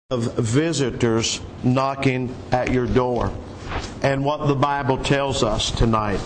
of visitors knocking at your door and what the Bible tells us tonight.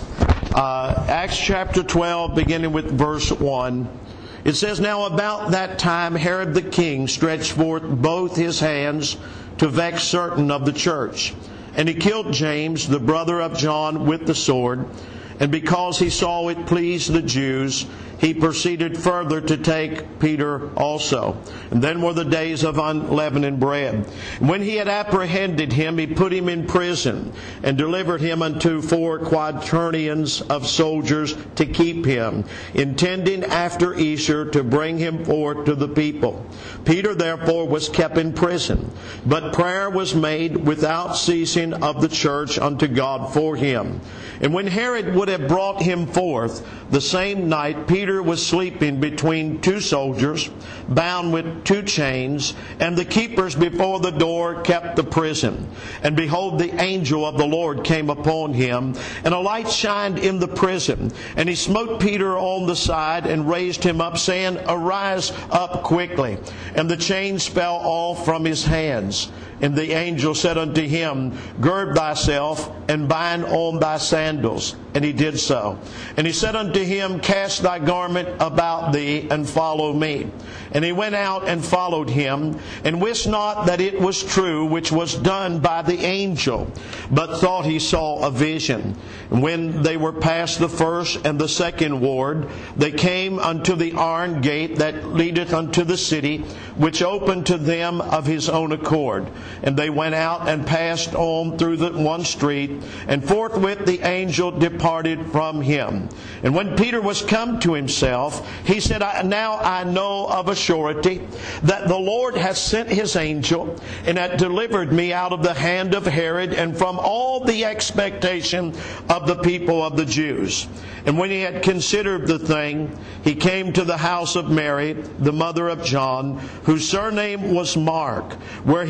Acts chapter 12, beginning with verse 1. It says, "Now about that time Herod the king stretched forth both his hands to vex certain of the church. And he killed James, the brother of John, with the sword. And because he saw it pleased the Jews, he proceeded further to take Peter also. And then were the days of unleavened bread. And when he had apprehended him, he put him in prison, and delivered him unto 4 quaternions of soldiers to keep him, intending after Easter to bring him forth to the people. Peter therefore was kept in prison, but prayer was made without ceasing of the church unto God for him. And when Herod would have brought him forth, the same night Peter was sleeping between 2 soldiers, bound with 2 chains, and the keepers before the door kept the prison. And behold, the angel of the Lord came upon him, and a light shined in the prison. And he smote Peter on the side, and raised him up, saying, Arise up quickly. And the chains fell off from his hands. And the angel said unto him, Gird thyself, and bind on thy sandals. And he did so. And he said unto him, Cast thy garment about thee, and follow me. And he went out and followed him, and wist not that it was true which was done by the angel, but thought he saw a vision. And when they were past the first and the second ward, they came unto the iron gate that leadeth unto the city, which opened to them of his own accord. And they went out and passed on through the one street, and forthwith the angel departed from him. And when Peter was come to himself, he said, Now I know of a surety that the Lord hath sent his angel, and hath delivered me out of the hand of Herod, and from all the expectation of the people of the Jews. And when he had considered the thing, he came to the house of Mary, the mother of John, whose surname was Mark, where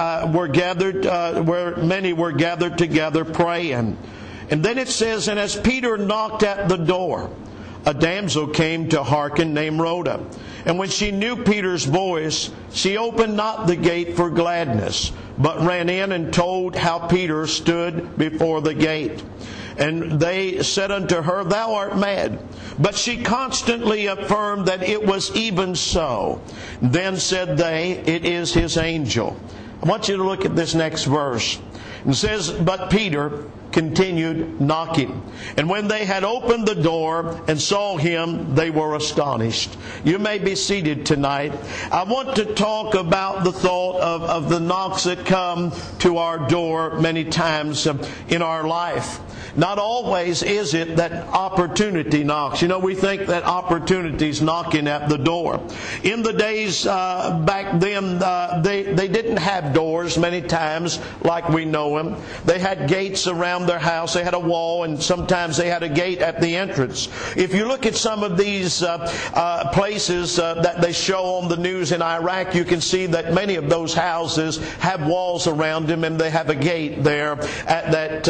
many were gathered together praying. And then it says, And as Peter knocked at the door, a damsel came to hearken named Rhoda. And when she knew Peter's voice, she opened not the gate for gladness, but ran in and told how Peter stood before the gate. And they said unto her, Thou art mad. But she constantly affirmed that it was even so. Then said they, It is his angel. I want you to look at this next verse. It says, But Peter continued knocking. And when they had opened the door and saw him, they were astonished. You may be seated tonight. I want to talk about the thought of the knocks that come to our door many times in our life. Not always is it that opportunity knocks. You know, we think that opportunity's knocking at the door. In the days back then, they didn't have doors many times like we know them. They had gates around their house. They had a wall, and sometimes they had a gate at the entrance. If you look at some of these places that they show on the news in Iraq, you can see that many of those houses have walls around them, and they have a gate there at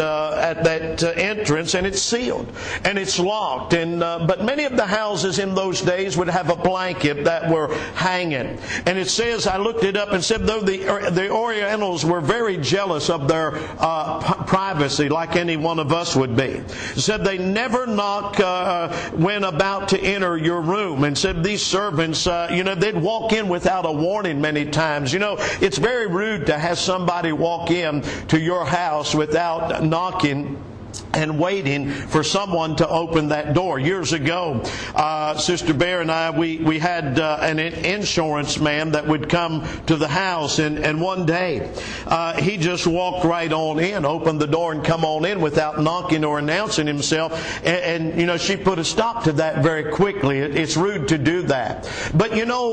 that entrance, and it's sealed and it's locked. And but many of the houses in those days would have a blanket that were hanging. And it says, I looked it up and said, though the Orientals were very jealous of their privacy, like any one of us would be, it said they never knock when about to enter your room. And said these servants, they'd walk in without a warning many times. You know, it's very rude to have somebody walk in to your house without knocking and waiting for someone to open that door. Years ago, Sister Bear and I, we had an insurance man that would come to the house, and one day he just walked right on in, opened the door and come on in without knocking or announcing himself. And she put a stop to that very quickly. It's rude to do that. But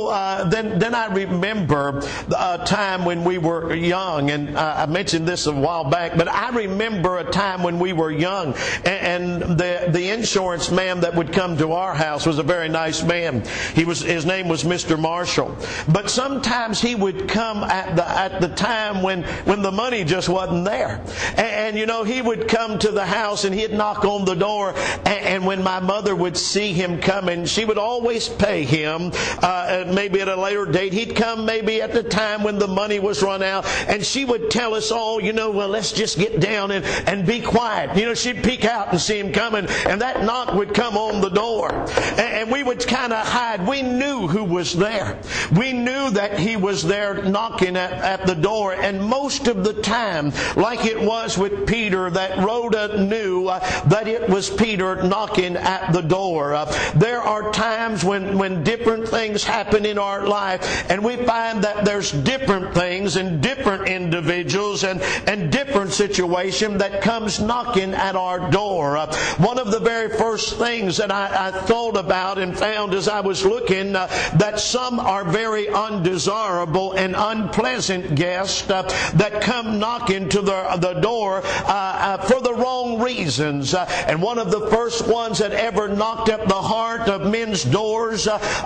then I remember a time when we were young, and I mentioned this a while back, but I remember a time when we were young. And the insurance man that would come to our house was a very nice man. His name was Mr. Marshall. But sometimes he would come at the time when the money just wasn't there. And you know, he would come to the house and he'd knock on the door. And when my mother would see him coming, she would always pay him, maybe at a later date. He'd come maybe at the time when the money was run out. And she would tell us all, you know, well, let's just get down and be quiet. You know, she'd peek out and see him coming, and that knock would come on the door. And we would kind of hide. We knew who was there. We knew that he was there knocking at the door. And most of the time, like it was with Peter, that Rhoda knew that it was Peter knocking at the door. There are times when different things happen in our life, and we find that there's different things and different individuals and different situation that comes knocking at our door. One of the very first things that I thought about and found as I was looking, that some are very undesirable and unpleasant guests that come knocking to the door for the wrong reasons. And one of the first ones that ever knocked at the heart of men's doors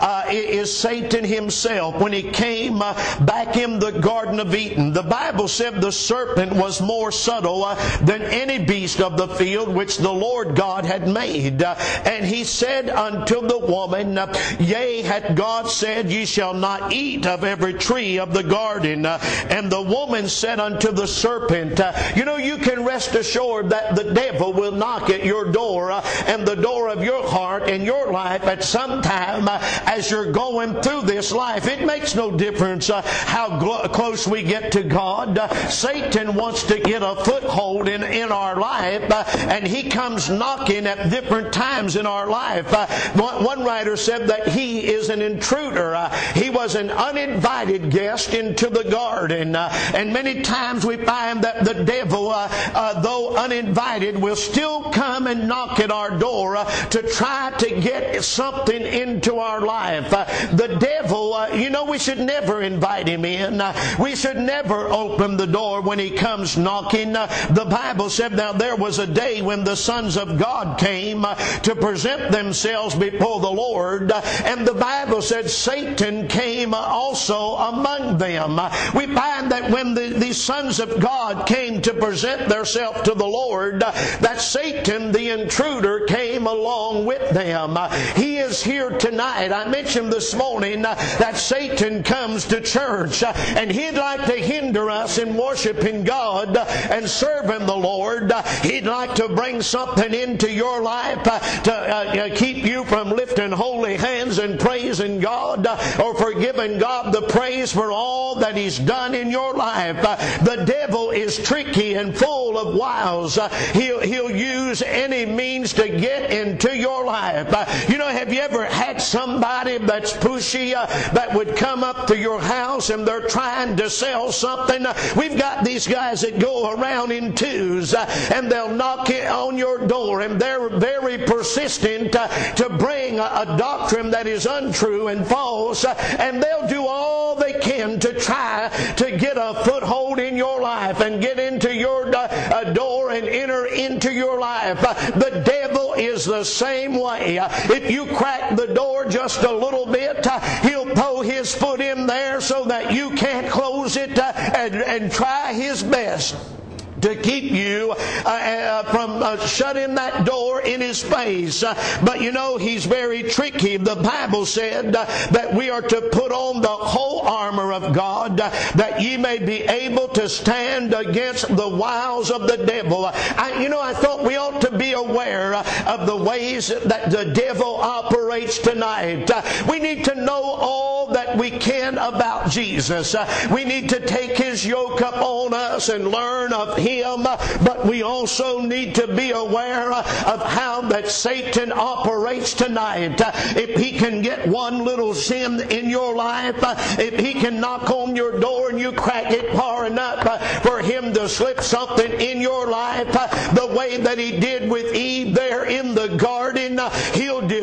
is Satan himself. When he came back in the Garden of Eden, the Bible said the serpent was more subtle than any beast of the field which the Lord God had made. And he said unto the woman, Yea, hath God said, Ye shall not eat of every tree of the garden. And the woman said unto the serpent, you know, you can rest assured that the devil will knock at your door and the door of your heart and your life at some time as you're going through this life. It makes no difference how close we get to God. Satan wants to get a foothold in our life, and he comes knocking at different times in our life. One writer said that he is an intruder. He was an uninvited guest into the garden. And many times we find that the devil, though uninvited, will still come and knock at our door to try to get something into our life. The devil, you know, we should never invite him in. We should never open the door when he comes knocking. The Bible said, now there was a day when the sons of God came to present themselves before the Lord, and the Bible said Satan came also among them. We find that when the sons of God came to present themselves to the Lord, that Satan, the intruder, came along with them. He is here tonight. I mentioned this morning that Satan comes to church, and he'd like to hinder us in worshiping God and serving the Lord. He'd like to bring something into your life to keep you from lifting holy hands and praising God, or for giving God the praise for all that He's done in your life. The devil is tricky and full of wiles. He'll use any means to get into your life. You know, have you ever had somebody that's pushy that would come up to your house and they're trying to sell something? We've got these guys that go around in twos and they'll knock on your door, and they're very persistent to bring a doctrine that is untrue and false, and they'll do all they can to try to get a foothold in your life and get into your door and enter into your life. The devil is the same way. If you crack the door just a little bit, he'll throw his foot in there so that you can't close it and try his best to keep you from shutting that door in his face. But you know, he's very tricky. The Bible said that we are to put on the whole armor of God, that ye may be able to stand against the wiles of the devil. I thought we ought to be aware of the ways that the devil operates tonight. We need to know all that we can about Jesus. We need to take his yoke up on us and learn of him, but we also need to be aware of how that Satan operates tonight. If he can get one little sin in your life, if he can knock on your door and you crack it far enough for him to slip something in your life, the way that he did with Eve there in the garden, he'll destroy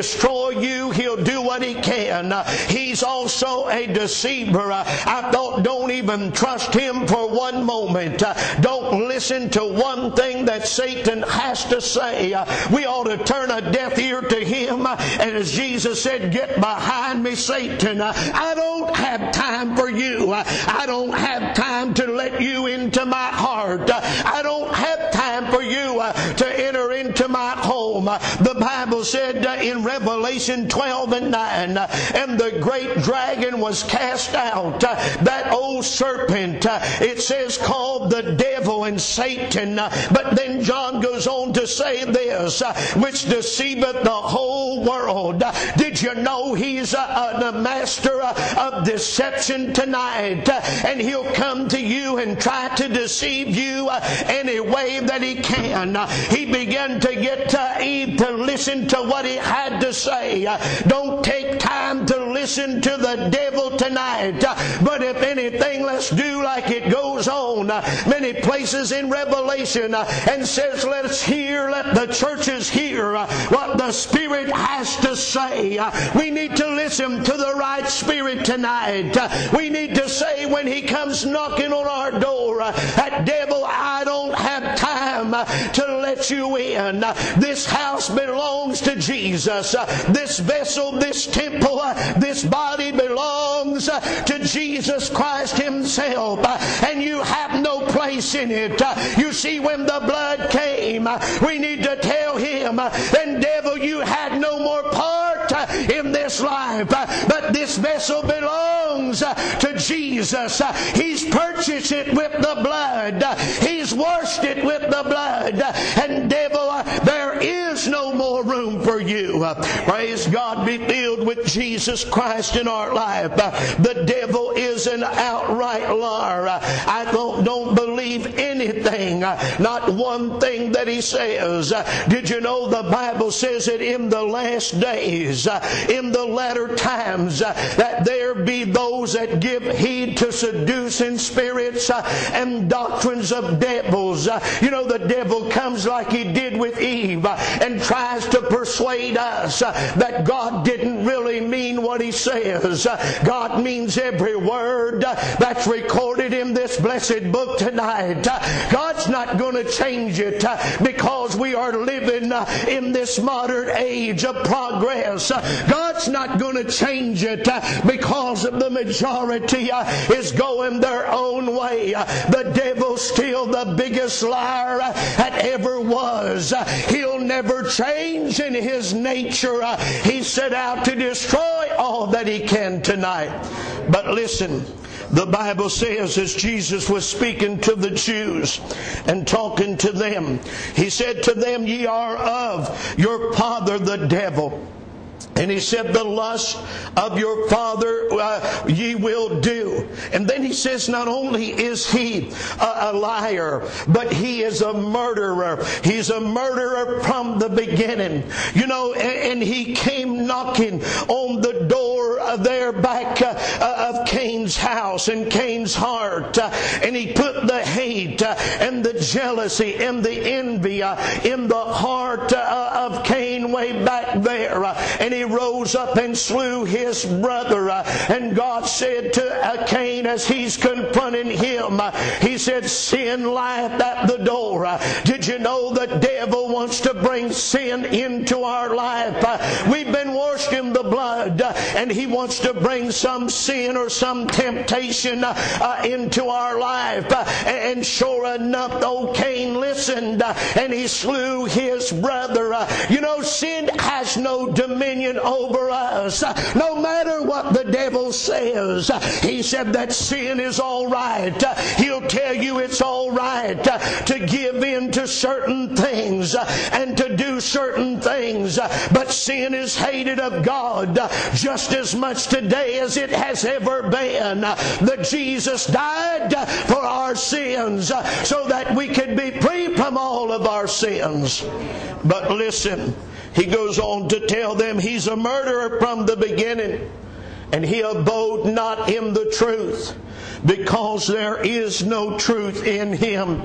destroy you, he'll do what he can. He's also a deceiver. Don't even trust him for one moment. Don't listen to one thing that Satan has to say. We ought to turn a deaf ear to him. And as Jesus said, get behind me, Satan. I don't have time for you. I don't have time to let you into my heart. I don't have time for you to enter into my home. The Bible said in Revelation 12 and 9, and the great dragon was cast out, that old serpent, it says called the devil and Satan. But then John goes on to say this, which deceiveth the whole world. Did you know he's a master of deception tonight? And he'll come to you and try to deceive you any way that he can. He began to get Eve to listen to what he had to say. Don't take time to listen to the devil tonight. But if anything, let's do like it goes on many places in Revelation and says, let the churches hear what the Spirit has to say. We need to listen to the right spirit tonight. We need to say when he comes knocking on our door, that devil, I don't have time to let you in. This house belongs to Jesus. This vessel, this temple, this body belongs to Jesus Christ himself. And you have no place in it. You see, when the blood came, we need to tell him, then devil, you had no more part in this life. But this vessel belongs to Jesus. He's purchased it with the blood. He's washed it with the blood. And devil, there is no more room for you. Praise God, be filled with Jesus Christ in our life. The devil is an outright liar. I don't believe anything, not one thing that he says. Did you know the Bible says that in the last days, in the latter times, that there be those that give heed to seducing spirits and doctrines of devils. You know, the devil comes like he did with Eve and tries to persuade us that God didn't really mean what he says. God means every word that's recorded in this blessed book tonight. God's not going to change it because we are living in this modern age of progress. God's not going to change it because of the majority is going their own way. The devil's still the biggest liar that ever was. He'll never change in his nature. He set out to destroy all that he can tonight. But listen, the Bible says as Jesus was speaking to the Jews and talking to them, he said to them, ye are of your father the devil. And he said, the lust of your father ye will do. And then he says, not only is he a liar, but he is a murderer. He's a murderer from the beginning. You know, and he came knocking on the door there back of Cain's house and Cain's heart. And he put the hate and the jealousy and the envy in the heart of Cain way back there. And he rose up and slew his brother. And God said to Cain as he's confronting him, he said, sin lieth at the door. Did you know the devil wants to bring sin into our life? We've been washed in the blood, and he wants to bring some sin or some temptation into our life. And sure enough, old Cain listened and he slew his brother. You know, sin has no dominion over us. No matter what the devil says, he said that sin is all right. He'll tell you it's all right to give in to certain things and to do certain things. But sin is hated of God just as much today as it has ever been. That Jesus died for our sins so that we could be free from all of our sins. But listen, he goes on to tell them he's a murderer from the beginning, and he abode not in the truth, because there is no truth in him.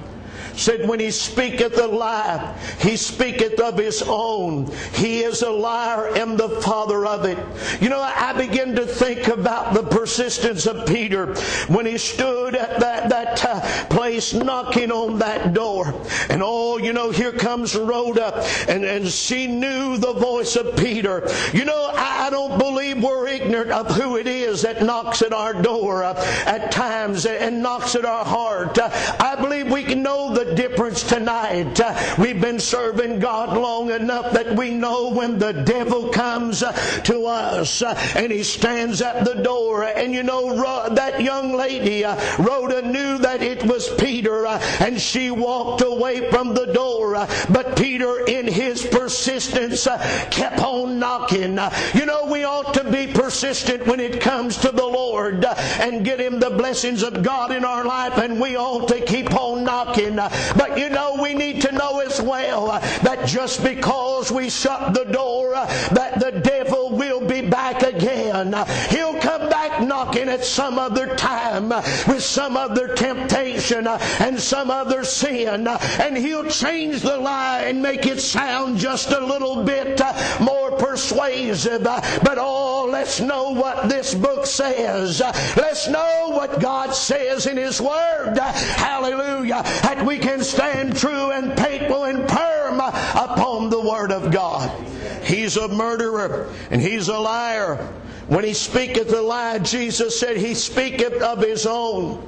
said, when he speaketh a lie, he speaketh of his own. He is a liar and the father of it. You know, I begin to think about the persistence of Peter when he stood at that place knocking on that door. And here comes Rhoda, and she knew the voice of Peter. You know, I don't believe we're ignorant of who it is that knocks at our door at times and knocks at our heart. I believe we can know the difference tonight. We've been serving God long enough that we know when the devil comes to us and he stands at the door. And you know, that young lady, Rhoda, knew that it was Peter, and she walked away from the door. But Peter, in his persistence, kept on knocking. You know, we ought to be persistent when it comes to the Lord and get Him the blessings of God in our life, and we ought to keep on knocking. But you know, we need to know as well that just because we shut the door, that the devil will be back again. He'll come back knocking at some other time with some other temptation and some other sin, and he'll change the lie and make it sound just a little bit more persuasive. But let's know what this book says. Let's know what God says in His Word. Hallelujah. That we can stand true and faithful and firm upon the Word of God. He's a murderer and he's a liar. When he speaketh a lie, Jesus said he speaketh of his own.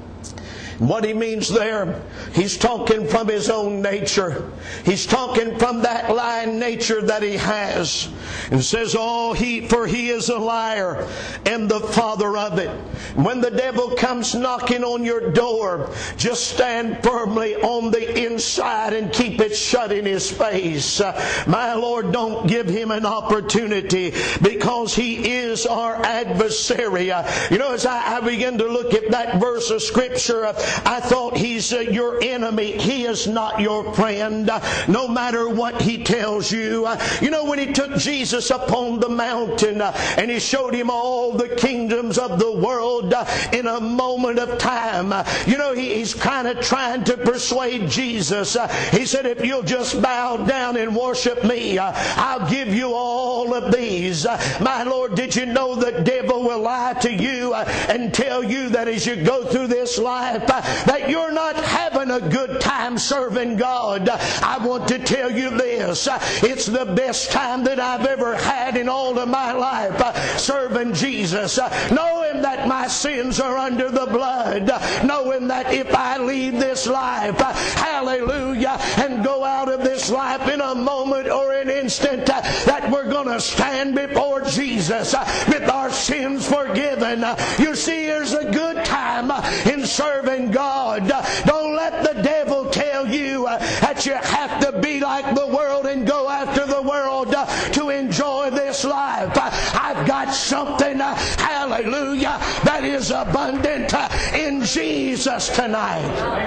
What he means there, he's talking from his own nature. He's talking from that lying nature that he has. And says, for he is a liar and the father of it. When the devil comes knocking on your door, just stand firmly on the inside and keep it shut in his face. My Lord, don't give him an opportunity, because he is our adversary. You know, as I begin to look at that verse of Scripture, I thought he's your enemy. He is not your friend, no matter what he tells you. You know, when he took Jesus upon the mountain and he showed him all the kingdoms of the world in a moment of time, you know, he's kind of trying to persuade Jesus. He said, if you'll just bow down and worship me, I'll give you all of these. My Lord, did you know the devil will lie to you and tell you that as you go through this life, that you're not having a good time serving God? I want to tell you this. It's the best time that I've ever had in all of my life serving Jesus. Knowing that my sins are under the blood. Knowing that if I leave this life, hallelujah, and go out of this life in a moment or an instant, that we're going to stand before Jesus with our sins forgiven. You see, here's a good time in serving God. Don't let the devil tell you that you have to be like the world and go after the world to enjoy this life. I've got something, hallelujah, that is abundant in Jesus tonight.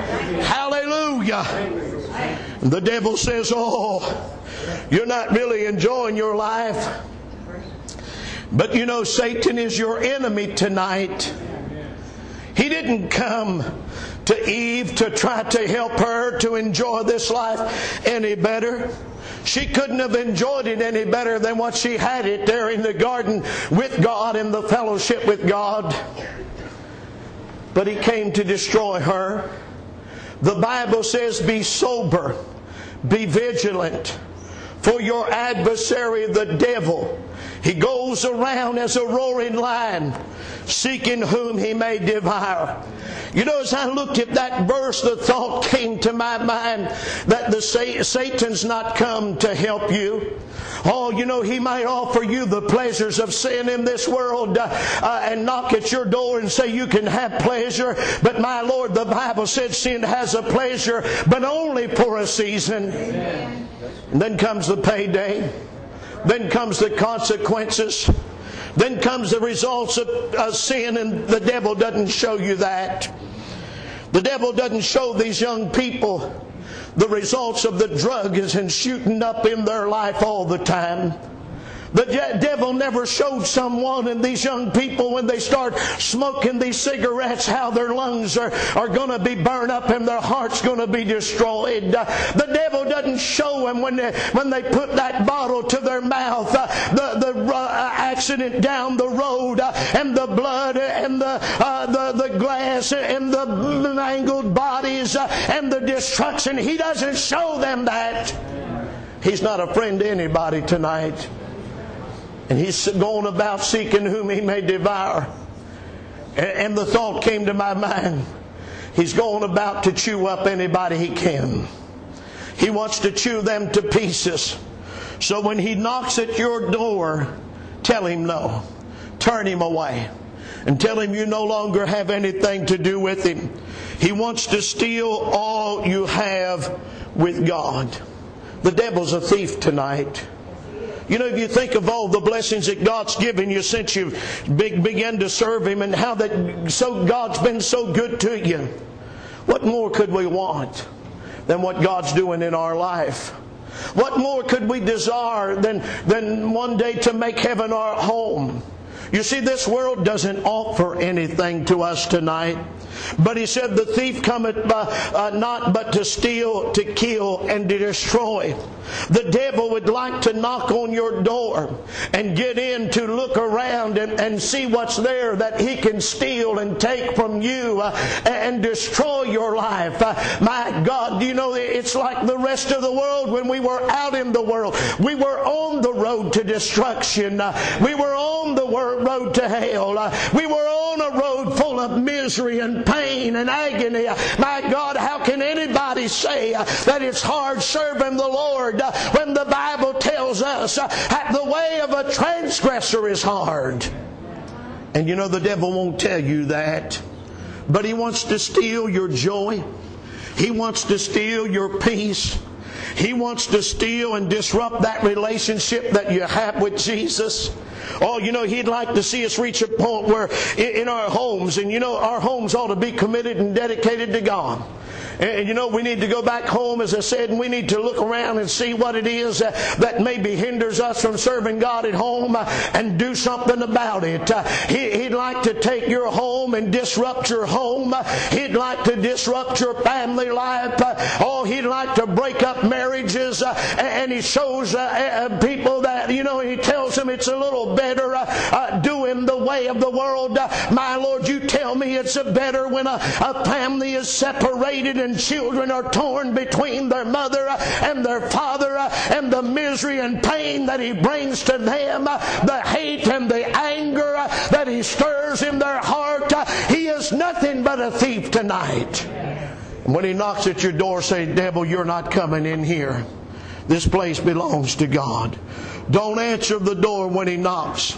Hallelujah. The devil says, you're not really enjoying your life. But you know, Satan is your enemy tonight. He didn't come to Eve to try to help her to enjoy this life any better. She couldn't have enjoyed it any better than what she had it there in the garden with God in the fellowship with God. But he came to destroy her. The Bible says, be sober, be vigilant, for your adversary the devil, he goes around as a roaring lion, seeking whom he may devour. You know, as I looked at that verse, the thought came to my mind that Satan's not come to help you. You know, he might offer you the pleasures of sin in this world and knock at your door and say you can have pleasure. But my Lord, the Bible said sin has a pleasure, but only for a season. Amen. And then comes the payday. Then comes the consequences. Then comes the results of sin, and the devil doesn't show you that. The devil doesn't show these young people the results of the drug is shooting up in their life all the time. The devil never showed someone and these young people when they start smoking these cigarettes how their lungs are going to be burned up and their heart's going to be destroyed. The devil doesn't show them when they put that bottle to their mouth, the accident down the road and the blood and the glass and the mangled bodies and the destruction. He doesn't show them that. He's not a friend to anybody tonight. And he's going about seeking whom he may devour. And the thought came to my mind, he's going about to chew up anybody he can. He wants to chew them to pieces. So when he knocks at your door, tell him no. Turn him away. And tell him you no longer have anything to do with him. He wants to steal all you have with God. The devil's a thief tonight. You know, if you think of all the blessings that God's given you since you began to serve Him and how God's been so good to you, what more could we want than what God's doing in our life? What more could we desire than one day to make heaven our home? You see, this world doesn't offer anything to us tonight. But He said, the thief cometh not but to steal, to kill, and to destroy. The devil would like to knock on your door and get in to look around and see what's there that he can steal and take from you and destroy your life. My God, you know, it's like the rest of the world when we were out in the world. We were on the road to destruction. We were on the road to hell. We were on a road full of misery and pain and agony. My God, how can anybody say that it's hard serving the Lord when the Bible tells us that the way of a transgressor is hard? And you know, the devil won't tell you that. But he wants to steal your joy. He wants to steal your peace. He wants to steal and disrupt that relationship that you have with Jesus. Oh, you know, He'd like to see us reach a point where in our homes, and you know, our homes ought to be committed and dedicated to God. And you know, we need to go back home, as I said, and we need to look around and see what it is that maybe hinders us from serving God at home and do something about it. He'd like to take your home and disrupt your home. He'd like to disrupt your family life. Oh, He'd like to break up marriages. And He shows people that, you know, He tells them it's a little better doing the way of the world. My Lord, you tell me it's better when a family is separated and children are torn between their mother and their father, and the misery and pain that He brings to them, the hate and the anger that He stirs in their heart. He is nothing but a thief tonight. And when he knocks at your door, say, devil, you're not coming in here. This place belongs to God. Don't answer the door when he knocks.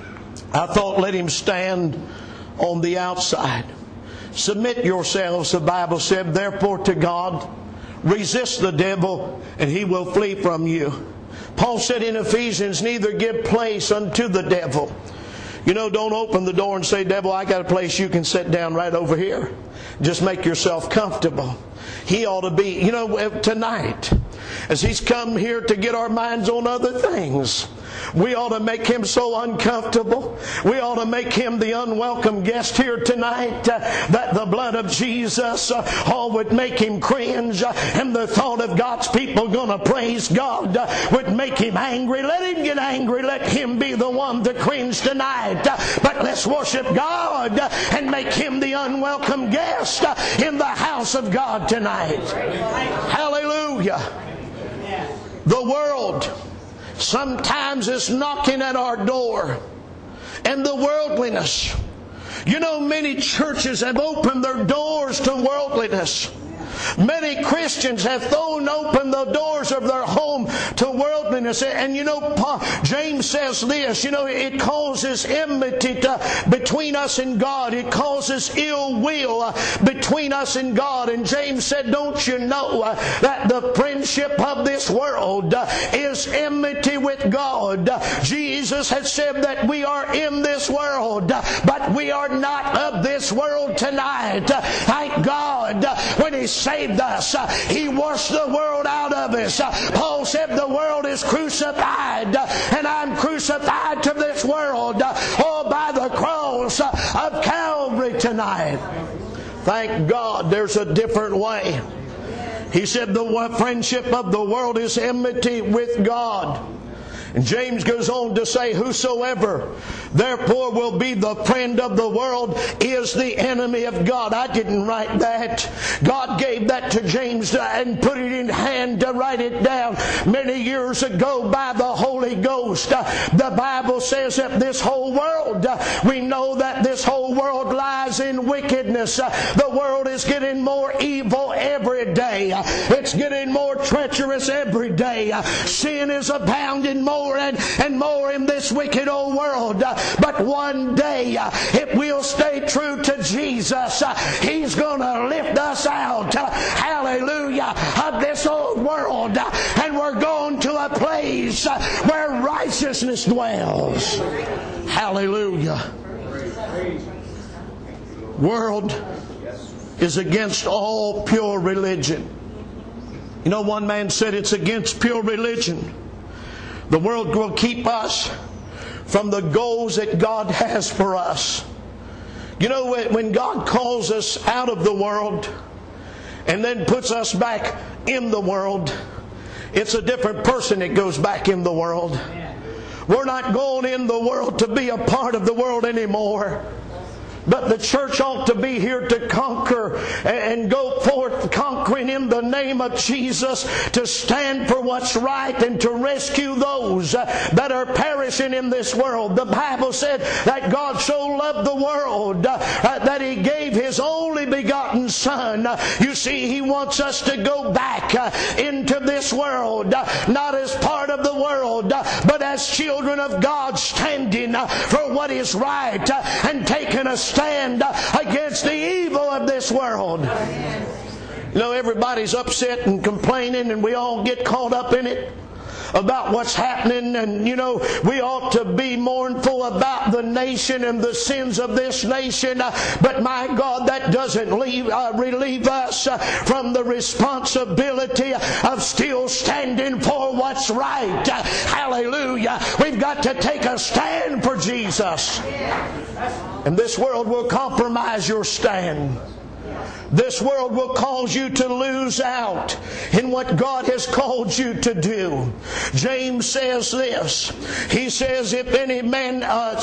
I thought, let him stand on the outside. Submit yourselves, the Bible said, therefore to God. Resist the devil, and he will flee from you. Paul said in Ephesians, neither give place unto the devil. You know, don't open the door and say, devil, I got a place you can sit down right over here. Just make yourself comfortable. He ought to be, you know, tonight, as he's come here to get our minds on other things, we ought to make him so uncomfortable. We ought to make him the unwelcome guest here tonight, that the blood of Jesus would make him cringe, and the thought of God's people going to praise God would make him angry. Let him get angry. Let him be the one to cringe tonight. But let's worship God and make him the unwelcome guest in the house of God tonight. Hallelujah. The world sometimes is knocking at our door, and the worldliness. You know, many churches have opened their doors to worldliness. Many Christians have thrown open the doors of their home to worldliness. And you know, James says this, you know, it causes enmity between us and God. It causes ill will between us and God. And James said, don't you know that the friendship of this world is enmity with God? Jesus had said that we are in this world, but we are not of this world tonight. Thank God when He saved us. He washed the world out of us. Paul said the world is crucified, and I'm crucified to this world, by the cross of Calvary tonight. Thank God there's a different way. He said the friendship of the world is enmity with God. And James goes on to say, whosoever therefore will be the friend of the world is the enemy of God. I didn't write that. God gave that to James and put it in hand to write it down many years ago by the Holy Ghost. The Bible says that this whole world, we know that this whole world lies in wickedness. The world is getting more evil every day. It's getting more treacherous every day. Sin is abounding more and more in this wicked old world. But one day, if we'll stay true to Jesus, He's going to lift us out, hallelujah, of this old world. And we're going to a place where righteousness dwells. Hallelujah. World is against all pure religion. You know, one man said it's against pure religion. The world will keep us from the goals that God has for us. You know, when God calls us out of the world and then puts us back in the world, it's a different person that goes back in the world. We're not going in the world to be a part of the world anymore. But the church ought to be here to conquer and go forth conquering in the name of Jesus, to stand for what's right and to rescue those that are perishing in this world. The Bible said that God so loved the world that He gave His only begotten Son. You see, He wants us to go back into this world, not as part of the world, but as children of God, standing for what is right and taking a stand against the evil of this world. You know, everybody's upset and complaining, and we all get caught up in it about what's happening. And you know, we ought to be mournful about the nation and the sins of this nation, but my God, that doesn't relieve us from the responsibility of still standing for what's right. Hallelujah. We've got to take a stand for Jesus, and this world will compromise your stand. This world will cause you to lose out in what God has called you to do. James says this. He says, if any man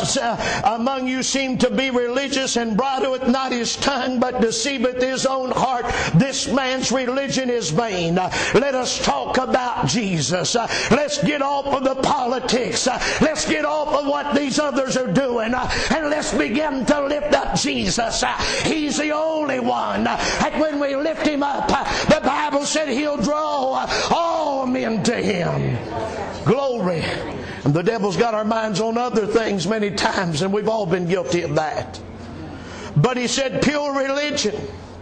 among you seem to be religious and bridleth not his tongue, but deceiveth his own heart, this man's religion is vain. Let us talk about Jesus. Let's get off of the politics. Let's get off of what these others are doing. And let's begin to lift up Jesus. He's the only one. And when we lift Him up, the Bible said He'll draw all men to Him. Glory. And the devil's got our minds on other things many times, and we've all been guilty of that. But he said pure religion.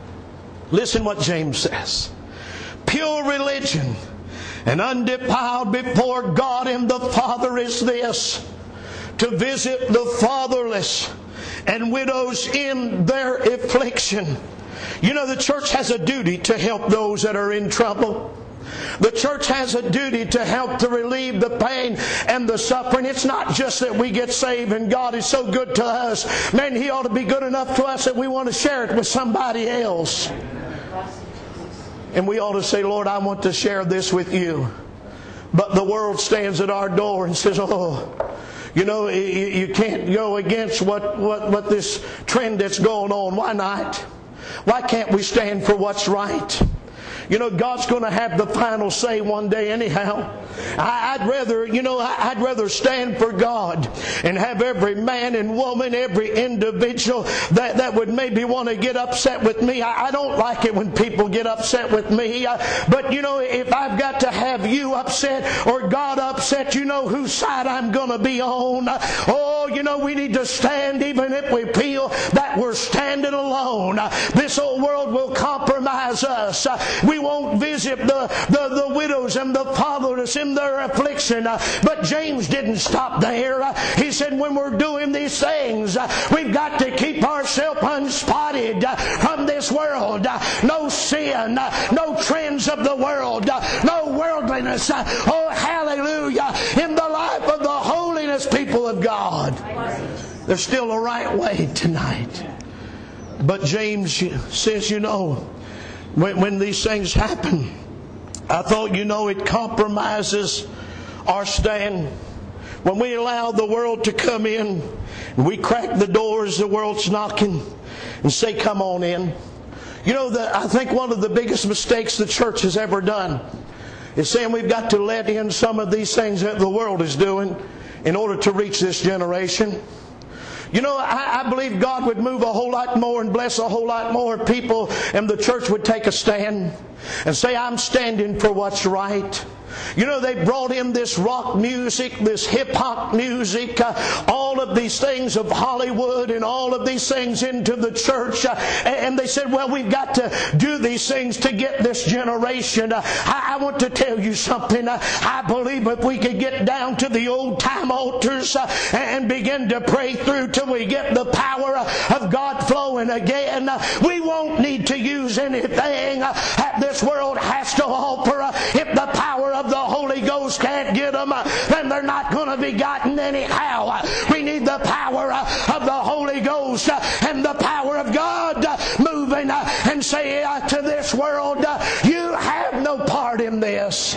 Listen what James says. Pure religion and undefiled before God and the Father is this: to visit the fatherless and widows in their affliction. You know, the church has a duty to help those that are in trouble. The church has a duty to help to relieve the pain and the suffering. It's not just that we get saved and God is so good to us. Man, He ought to be good enough to us that we want to share it with somebody else. And we ought to say, Lord, I want to share this with you. But the world stands at our door and says, oh, you know, you can't go against what this trend that's going on. Why not? Why can't we stand for what's right? You know, God's going to have the final say one day anyhow. I'd rather stand for God and have every man and woman, every individual that would maybe want to get upset with me. I don't like it when people get upset with me. But you know, if I've got to have you upset or God upset, you know whose side I'm going to be on. Oh, you know, we need to stand even if we feel that we're standing alone. This old world will compromise us. We won't visit the widows and the fatherless in their affliction. But James didn't stop there. He said when we're doing these things, we've got to keep ourselves unspotted from this world. No sin, no trends of the world, no worldliness. Oh, hallelujah. In the life of the holiness people of God. There's still a right way tonight. But James says, you know, when these things happen, I thought, you know, it compromises our stand. When we allow the world to come in, and we crack the doors, the world's knocking, and say, come on in. You know, I think one of the biggest mistakes the church has ever done is saying we've got to let in some of these things that the world is doing in order to reach this generation. You know, I believe God would move a whole lot more and bless a whole lot more people, and the church would take a stand and say, I'm standing for what's right. You know, they brought in this rock music, this hip-hop music, all of these things of Hollywood and all of these things into the church. And they said, well, we've got to do these things to get this generation. I want to tell you something. I believe if we could get down to the old-time altars and begin to pray through till we get the power of God flowing again, we won't need to use anything that this world has to offer. If the power of the Holy Ghost can't get them, then they're not going to be gotten anyhow. We need the power of the Holy Ghost and the power of God moving and say to this world, you have no part in this.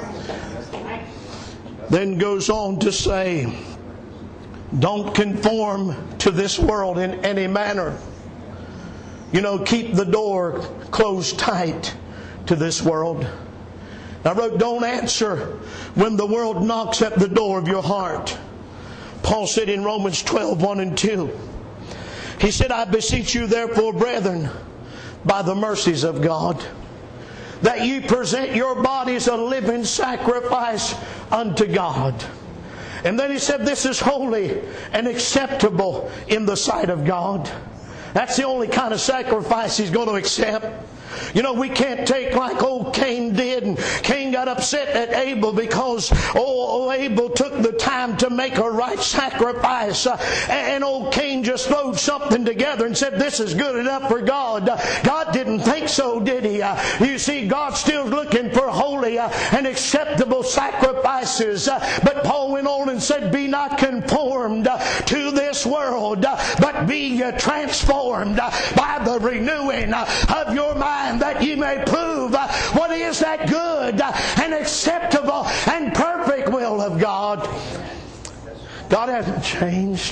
Then goes on to say, don't conform to this world in any manner. You know, keep the door closed tight to this world. I wrote, don't answer when the world knocks at the door of your heart. Paul said in Romans 12, 1 and 2, he said, I beseech you therefore, brethren, by the mercies of God, that ye present your bodies a living sacrifice unto God. And then he said, this is holy and acceptable in the sight of God. That's the only kind of sacrifice He's going to accept. You know, we can't take like old Cain did, and Cain got upset at Abel because Abel took the time to make a right sacrifice, and old Cain just throwed something together and said, this is good enough for God. God didn't think so, did He? You see, God's still looking for holy and acceptable sacrifices. But Paul went on and said, be not conformed to this world, but be transformed by the renewing of your mind, that ye may prove what is that good and acceptable and perfect will of God. God hasn't changed.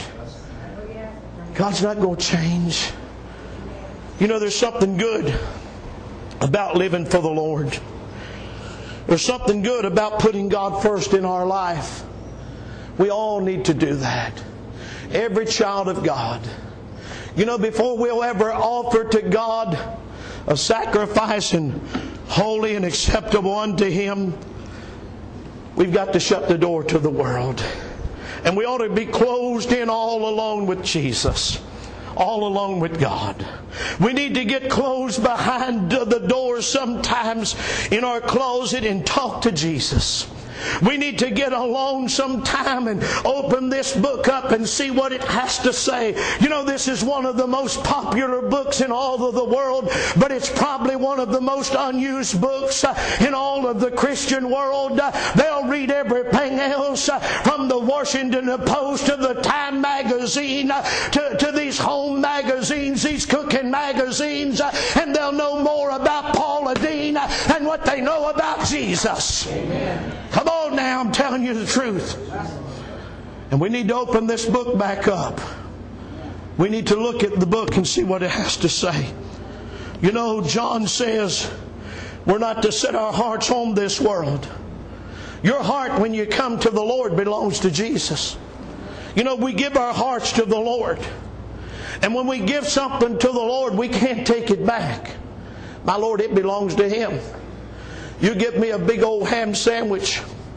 God's not going to change. You know, there's something good about living for the Lord. There's something good about putting God first in our life. We all need to do that. Every child of God. You know, before we'll ever offer to God a sacrifice and holy and acceptable unto Him, we've got to shut the door to the world. And we ought to be closed in all alone with Jesus. All alone with God. We need to get closed behind the door sometimes in our closet and talk to Jesus. We need to get alone sometime and open this book up and see what it has to say. You know, this is one of the most popular books in all of the world, but it's probably one of the most unused books in all of the Christian world. They'll read everything else from the Washington Post to the Time magazine to these home magazines, these cooking magazines, and they'll know more about Paula Deen than what they know about Jesus. Amen. Come on now, I'm telling you the truth. And we need to open this book back up. We need to look at the book and see what it has to say. You know, John says we're not to set our hearts on this world. Your heart, when you come to the Lord, belongs to Jesus. You know, we give our hearts to the Lord. And when we give something to the Lord, we can't take it back. My Lord, it belongs to Him. You give me a big old ham sandwich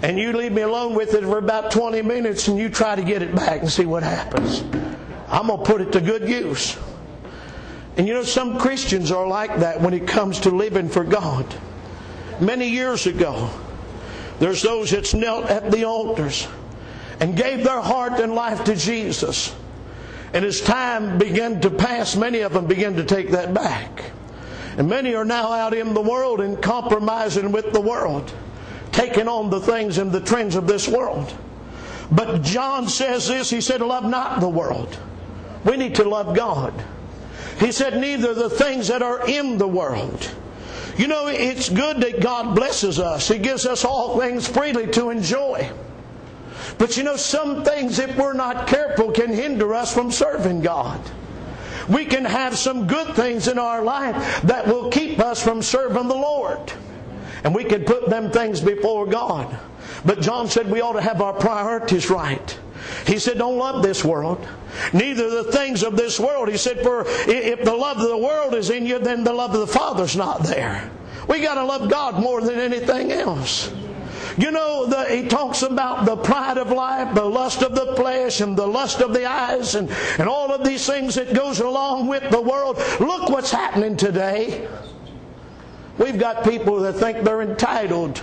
and you leave me alone with it for about 20 minutes and you try to get it back and see what happens. I'm going to put it to good use. And you know, some Christians are like that when it comes to living for God. Many years ago, there's those that's knelt at the altars and gave their heart and life to Jesus. And as time began to pass, many of them began to take that back. And many are now out in the world and compromising with the world, taking on the things and the trends of this world. But John says this, he said, love not the world. We need to love God. He said, neither the things that are in the world. You know, it's good that God blesses us. He gives us all things freely to enjoy. But you know, some things, if we're not careful, can hinder us from serving God. We can have some good things in our life that will keep us from serving the Lord. And we can put them things before God. But John said we ought to have our priorities right. He said, don't love this world, neither the things of this world. He said, for if the love of the world is in you, then the love of the Father's not there. We got to love God more than anything else. You know, he talks about the pride of life, the lust of the flesh, and the lust of the eyes, and all of these things that goes along with the world. Look what's happening today. We've got people that think they're entitled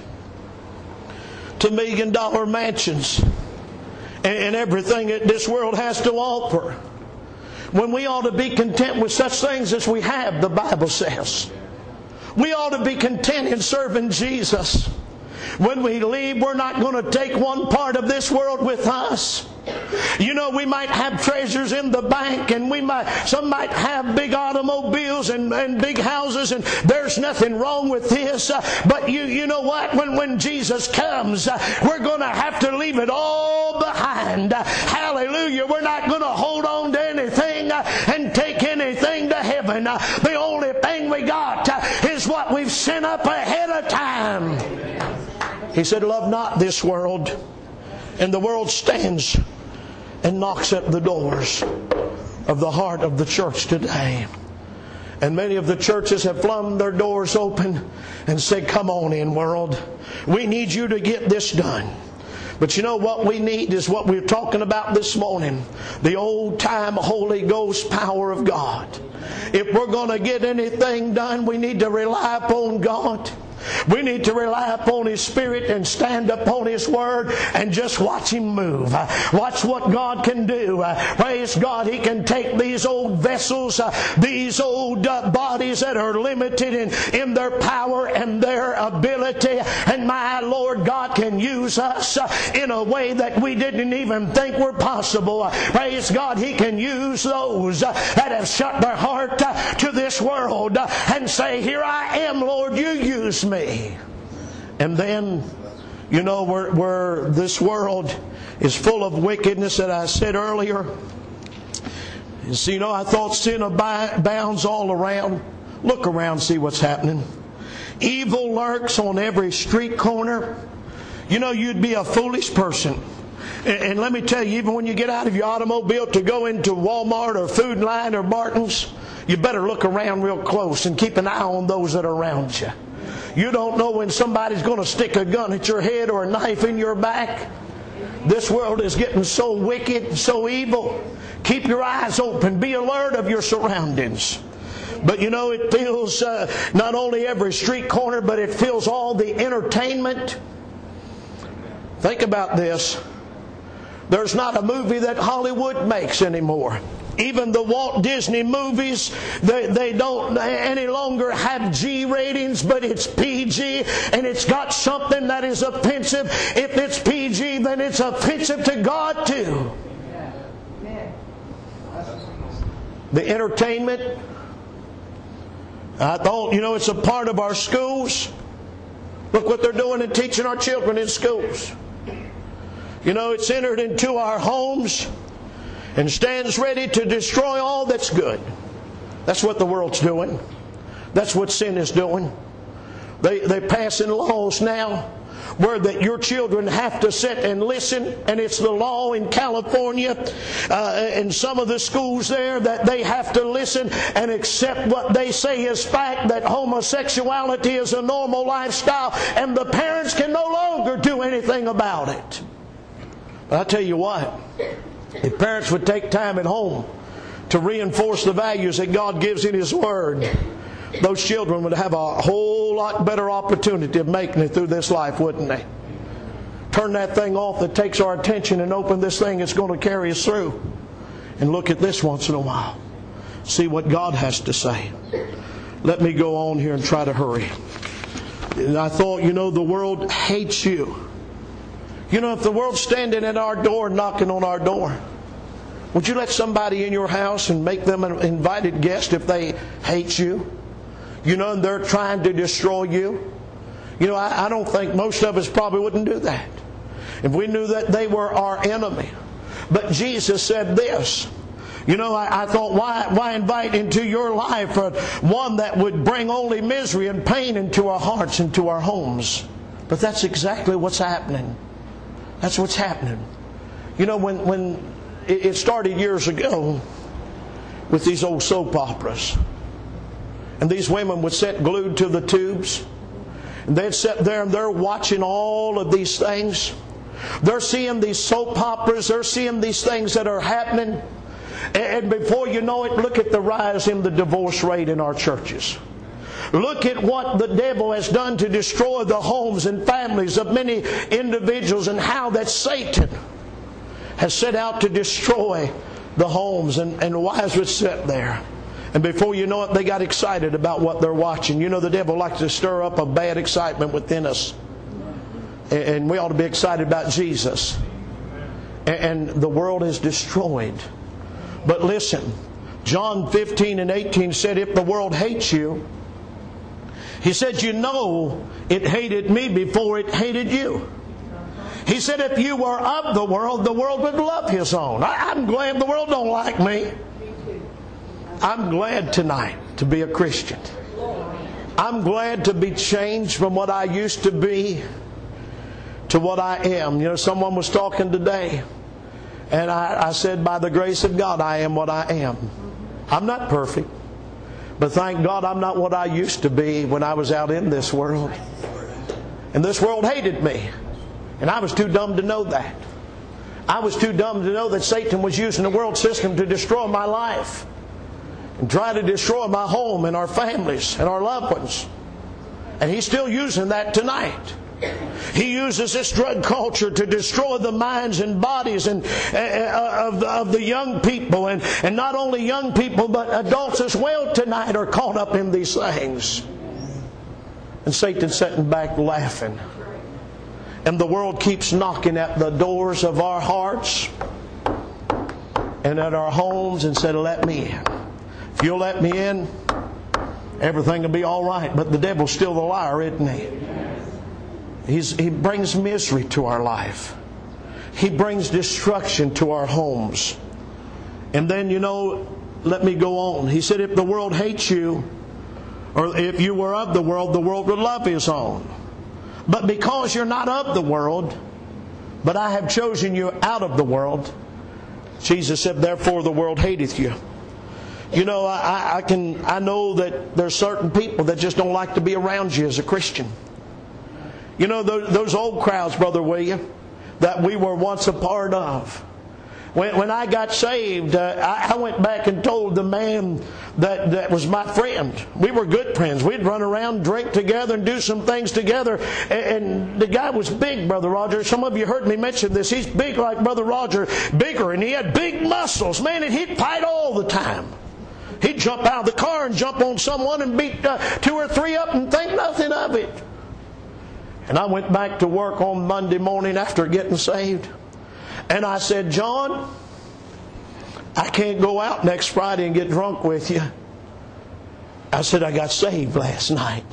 to $1 million mansions and everything that this world has to offer, when we ought to be content with such things as we have, the Bible says. We ought to be content in serving Jesus. When we leave, we're not going to take one part of this world with us. You know, we might have treasures in the bank, and some might have big automobiles and big houses, and there's nothing wrong with this. But you know what? When Jesus comes, we're going to have to leave it all behind. Hallelujah. We're not going to hold on to anything and take anything to heaven. The only thing we got is what we've sent up ahead of time. He said, love not this world. And the world stands and knocks at the doors of the heart of the church today. And many of the churches have flung their doors open and said, come on in, world. We need you to get this done. But you know what we need is what we were talking about this morning. The old-time Holy Ghost power of God. If we're going to get anything done, we need to rely upon God. We need to rely upon His Spirit and stand upon His Word and just watch Him move. Watch what God can do. Praise God, He can take these old vessels, these old bodies that are limited in their power and their ability. And my Lord God can use us in a way that we didn't even think were possible. Praise God, He can use those that have shut their heart to this world and say, here I am, Lord, you use me. And then, you know, where this world is full of wickedness that I said earlier. And so, you know, I thought sin abounds all around. Look around, see what's happening. Evil lurks on every street corner. You know, you'd be a foolish person. And let me tell you, even when you get out of your automobile to go into Walmart or Food Line or Martin's, you better look around real close and keep an eye on those that are around you. You don't know when somebody's going to stick a gun at your head or a knife in your back. This world is getting so wicked, so evil. Keep your eyes open. Be alert of your surroundings. But you know, it fills not only every street corner, but it fills all the entertainment. Think about this. There's not a movie that Hollywood makes anymore. Even the Walt Disney movies, they don't any longer have G ratings, but it's PG, and it's got something that is offensive. If it's PG, then it's offensive to God too. The entertainment, I thought, you know, it's a part of our schools. Look what they're doing and teaching our children in schools. You know, it's entered into our homes and stands ready to destroy all that's good. That's what the world's doing. That's what sin is doing. They're passing laws now where that your children have to sit and listen, and it's the law in California, in some of the schools there, that they have to listen and accept what they say is fact, that homosexuality is a normal lifestyle, and the parents can no longer do anything about it. But I tell you what, if parents would take time at home to reinforce the values that God gives in His Word, those children would have a whole lot better opportunity of making it through this life, wouldn't they? Turn that thing off that takes our attention and open this thing that's going to carry us through. And look at this once in a while. See what God has to say. Let me go on here and try to hurry. And I thought, the world hates you. If the world's standing at our door, knocking on our door, would you let somebody in your house and make them an invited guest if they hate you? And they're trying to destroy you? I don't think most of us probably wouldn't do that if we knew that they were our enemy. But Jesus said this. I thought, why invite into your life one that would bring only misery and pain into our hearts, into our homes? But that's exactly what's happening. That's what's happening. When it started years ago with these old soap operas, and these women would sit glued to the tubes, and they'd sit there and they're watching all of these things. They're seeing these soap operas, they're seeing these things that are happening, and before you know it, look at the rise in the divorce rate in our churches. Look at what the devil has done to destroy the homes and families of many individuals, and how that Satan has set out to destroy the homes, and wives would sit there. And before you know it, they got excited about what they're watching. The devil likes to stir up a bad excitement within us. And we ought to be excited about Jesus. And the world is destroyed. But listen, John 15:18 said, if the world hates you, He said, it hated me before it hated you. He said, if you were of the world would love His own. I'm glad the world don't like me. I'm glad tonight to be a Christian. I'm glad to be changed from what I used to be to what I am. Someone was talking today, and I said, by the grace of God, I am what I am. I'm not perfect, but thank God I'm not what I used to be when I was out in this world. And this world hated me, and I was too dumb to know that. I was too dumb to know that Satan was using the world system to destroy my life, and try to destroy my home and our families and our loved ones. And he's still using that tonight. He uses this drug culture to destroy the minds and bodies of the young people. And not only young people, but adults as well tonight are caught up in these things. And Satan's sitting back laughing. And the world keeps knocking at the doors of our hearts and at our homes and said, let me in. If you'll let me in, everything will be all right. But the devil's still the liar, isn't he? He brings misery to our life. He brings destruction to our homes. And then, let me go on. He said, if the world hates you, or if you were of the world would love His own. But because you're not of the world, but I have chosen you out of the world, Jesus said, therefore the world hateth you. I know that there's certain people that just don't like to be around you as a Christian. Those old crowds, Brother William, that we were once a part of. When I got saved, I went back and told the man that was my friend. We were good friends. We'd run around, drink together, and do some things together. And the guy was big, Brother Roger. Some of you heard me mention this. He's big like Brother Roger, bigger, and he had big muscles. Man, and he'd fight all the time. He'd jump out of the car and jump on someone and beat 2 or 3 up and think nothing of it. And I went back to work on Monday morning after getting saved. And I said, John, I can't go out next Friday and get drunk with you. I said, I got saved last night.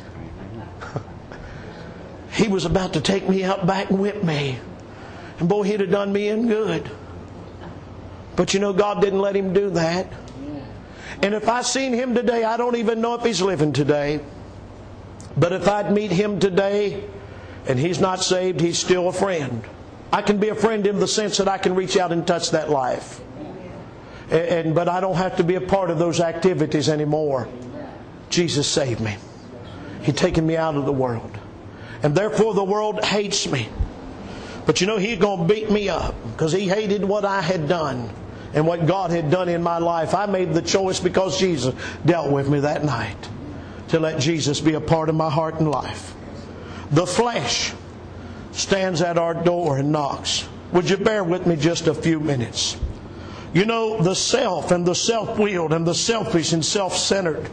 He was about to take me out back and whip me. And boy, he'd have done me in good. But God didn't let him do that. And if I seen him today, I don't even know if he's living today. But if I'd meet him today and he's not saved, he's still a friend. I can be a friend in the sense that I can reach out and touch that life. But I don't have to be a part of those activities anymore. Jesus saved me. He's taken me out of the world. And therefore the world hates me. But you know, He's going to beat me up because He hated what I had done and what God had done in my life. I made the choice because Jesus dealt with me that night to let Jesus be a part of my heart and life. The flesh stands at our door and knocks. Would you bear with me just a few minutes? You know, the self and the self-willed and the selfish and self-centered,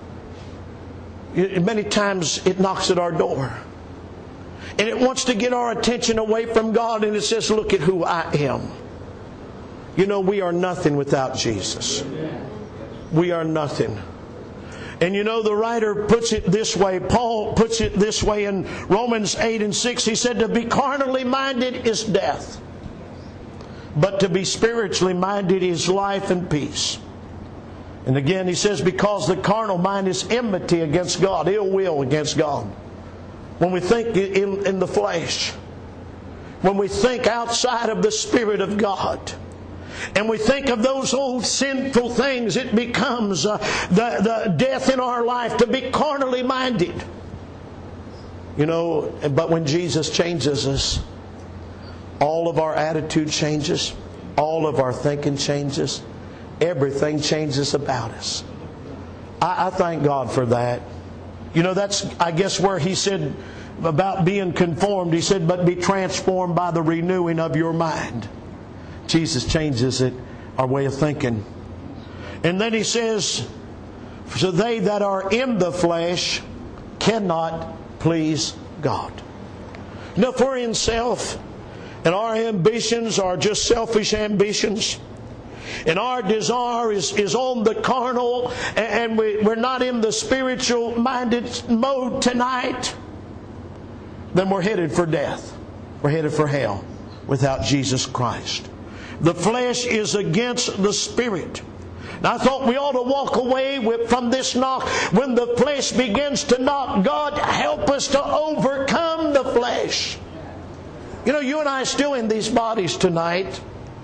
many times it knocks at our door. And it wants to get our attention away from God, and it says, look at who I am. You know, we are nothing without Jesus. We are nothing. And you know, the writer puts it this way. Paul puts it this way in Romans 8 and 6. He said, to be carnally minded is death, but to be spiritually minded is life and peace. And again he says, because the carnal mind is enmity against God, ill will against God. When we think in the flesh, when we think outside of the Spirit of God, and we think of those old sinful things, it becomes the death in our life to be carnally minded. You know, but when Jesus changes us, all of our attitude changes, all of our thinking changes, everything changes about us. I thank God for that. You know, that's, I guess, where He said about being conformed. He said, but be transformed by the renewing of your mind. Jesus changes it, our way of thinking. And then He says, so they that are in the flesh cannot please God. Now, if we're in self, and our ambitions are just selfish ambitions, and our desire is on the carnal, and we're not in the spiritual minded mode tonight, then we're headed for death. We're headed for hell without Jesus Christ. The flesh is against the Spirit. Now, I thought we ought to walk away from this knock. When the flesh begins to knock, God help us to overcome the flesh. You know, you and I are still in these bodies tonight.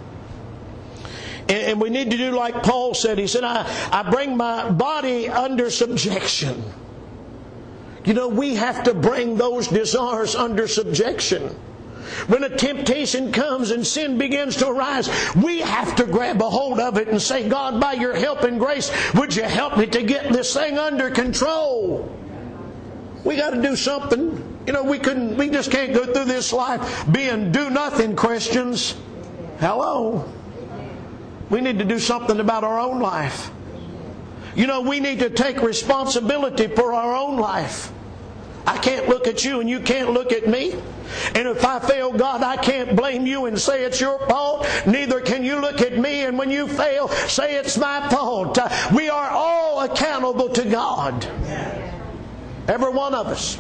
And we need to do like Paul said. He said, I bring my body under subjection. You know, we have to bring those desires under subjection. When a temptation comes and sin begins to arise, we have to grab a hold of it and say, God, by your help and grace, would you help me to get this thing under control? We got to do something. You know, we just can't go through this life being do-nothing Christians. Hello? We need to do something about our own life. You know, we need to take responsibility for our own life. I can't look at you and you can't look at me. And if I fail, God, I can't blame you and say it's your fault. Neither can you look at me and when you fail, say it's my fault. We are all accountable to God. Every one of us.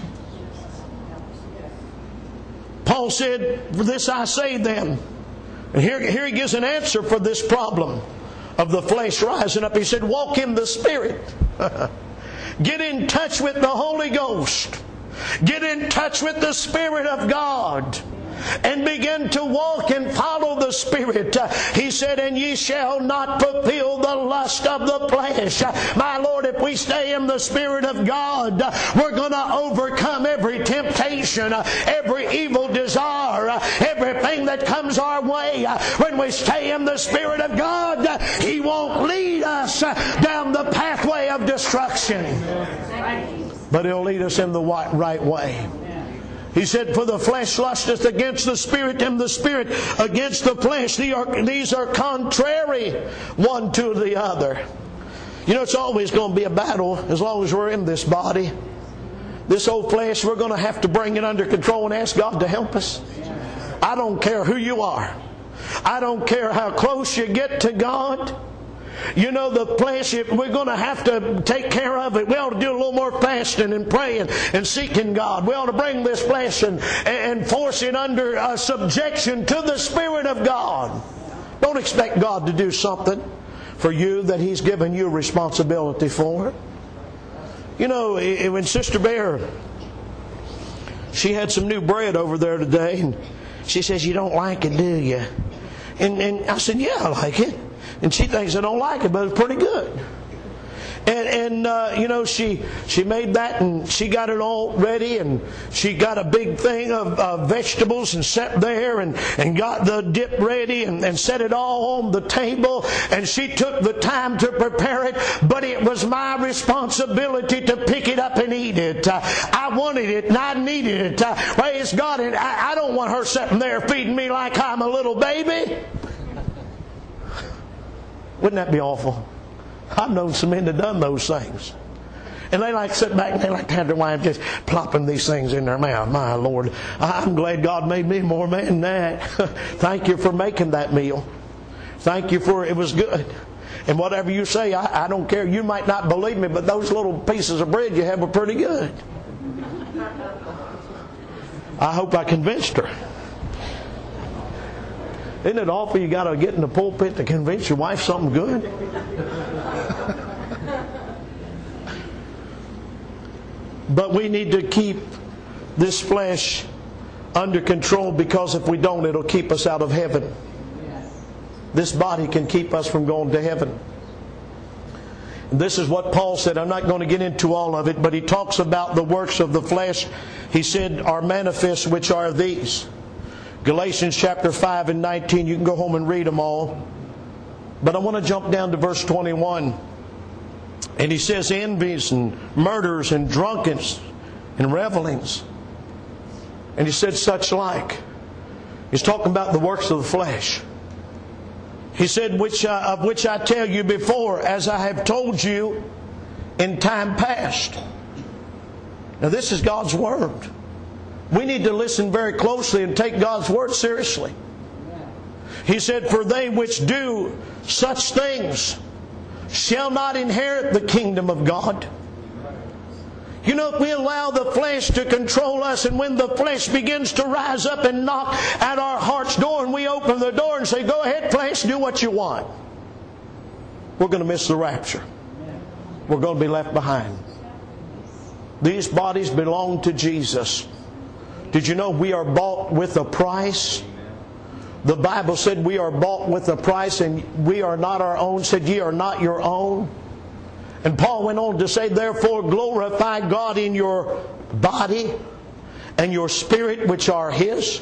Paul said, for this I say then. And here he gives an answer for this problem of the flesh rising up. He said, walk in the Spirit. Get in touch with the Holy Ghost. Get in touch with the Spirit of God. And begin to walk and follow the Spirit. He said, and ye shall not fulfill the lust of the flesh. My Lord, if we stay in the Spirit of God, we're going to overcome every temptation, every evil desire, everything that comes our way. When we stay in the Spirit of God, He won't lead us down the pathway of destruction, but He'll lead us in the right way. He said, for the flesh lusteth against the Spirit, and the Spirit against the flesh. These are contrary one to the other. You know, it's always going to be a battle as long as we're in this body. This old flesh, we're going to have to bring it under control and ask God to help us. I don't care who you are. I don't care how close you get to God. You know, the flesh, if we're going to have to take care of it, we ought to do a little more fasting and praying and seeking God. We ought to bring this flesh and force it under subjection to the Spirit of God. Don't expect God to do something for you that He's given you responsibility for. You know, when Sister Bear she had some new bread over there today, and she says, "You don't like it, do you?" And I said, "Yeah, I like it." And she thinks I don't like it, but it's pretty good. And she made that, and she got it all ready, and she got a big thing of vegetables and sat there and got the dip ready and set it all on the table, and she took the time to prepare it, but it was my responsibility to pick it up and eat it. I wanted it and I needed it. Praise God. And I don't want her sitting there feeding me like I'm a little baby. Wouldn't that be awful? I've known some men that done those things. And they like sit back and they like to have their wife just plopping these things in their mouth. My Lord, I'm glad God made me more man than that. Thank you for making that meal. Thank you for it was good. And whatever you say, I don't care. You might not believe me, but those little pieces of bread you have are pretty good. I hope I convinced her. Isn't it awful you got to get in the pulpit to convince your wife something good? But we need to keep this flesh under control, because if we don't, it'll keep us out of heaven. This body can keep us from going to heaven. And this is what Paul said. I'm not going to get into all of it, but he talks about the works of the flesh. He said, are manifest, which are these. Galatians chapter 5 and 19. You can go home and read them all. But I want to jump down to verse 21. And he says, envies and murders and drunkenness and revelings. And he said, such like. He's talking about the works of the flesh. He said, of which I tell you before, as I have told you in time past. Now this is God's Word. We need to listen very closely and take God's Word seriously. He said, for they which do such things shall not inherit the kingdom of God. You know, if we allow the flesh to control us, and when the flesh begins to rise up and knock at our heart's door, and we open the door and say, go ahead, flesh, do what you want, we're going to miss the rapture. We're going to be left behind. These bodies belong to Jesus. Did you know we are bought with a price? The Bible said we are bought with a price, and we are not our own. Said ye are not your own. And Paul went on to say, therefore glorify God in your body and your spirit, which are His.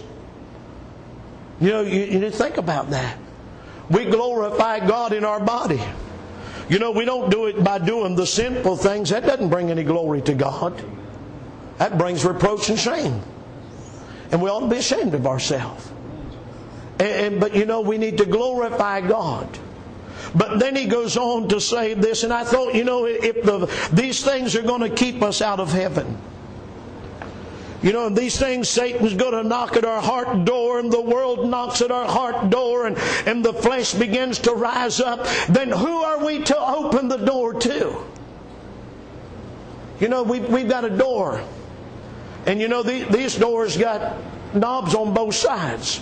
You know, you need to think about that. We glorify God in our body. You know, we don't do it by doing the sinful things. That doesn't bring any glory to God. That brings reproach and shame. And we ought to be ashamed of ourselves. But you know, we need to glorify God. But then he goes on to say this, and I thought, you know, if these things are going to keep us out of heaven. You know, and these things, Satan's going to knock at our heart door, and the world knocks at our heart door, and the flesh begins to rise up. Then who are we to open the door to? You know, we've got a door. And you know, these doors got knobs on both sides.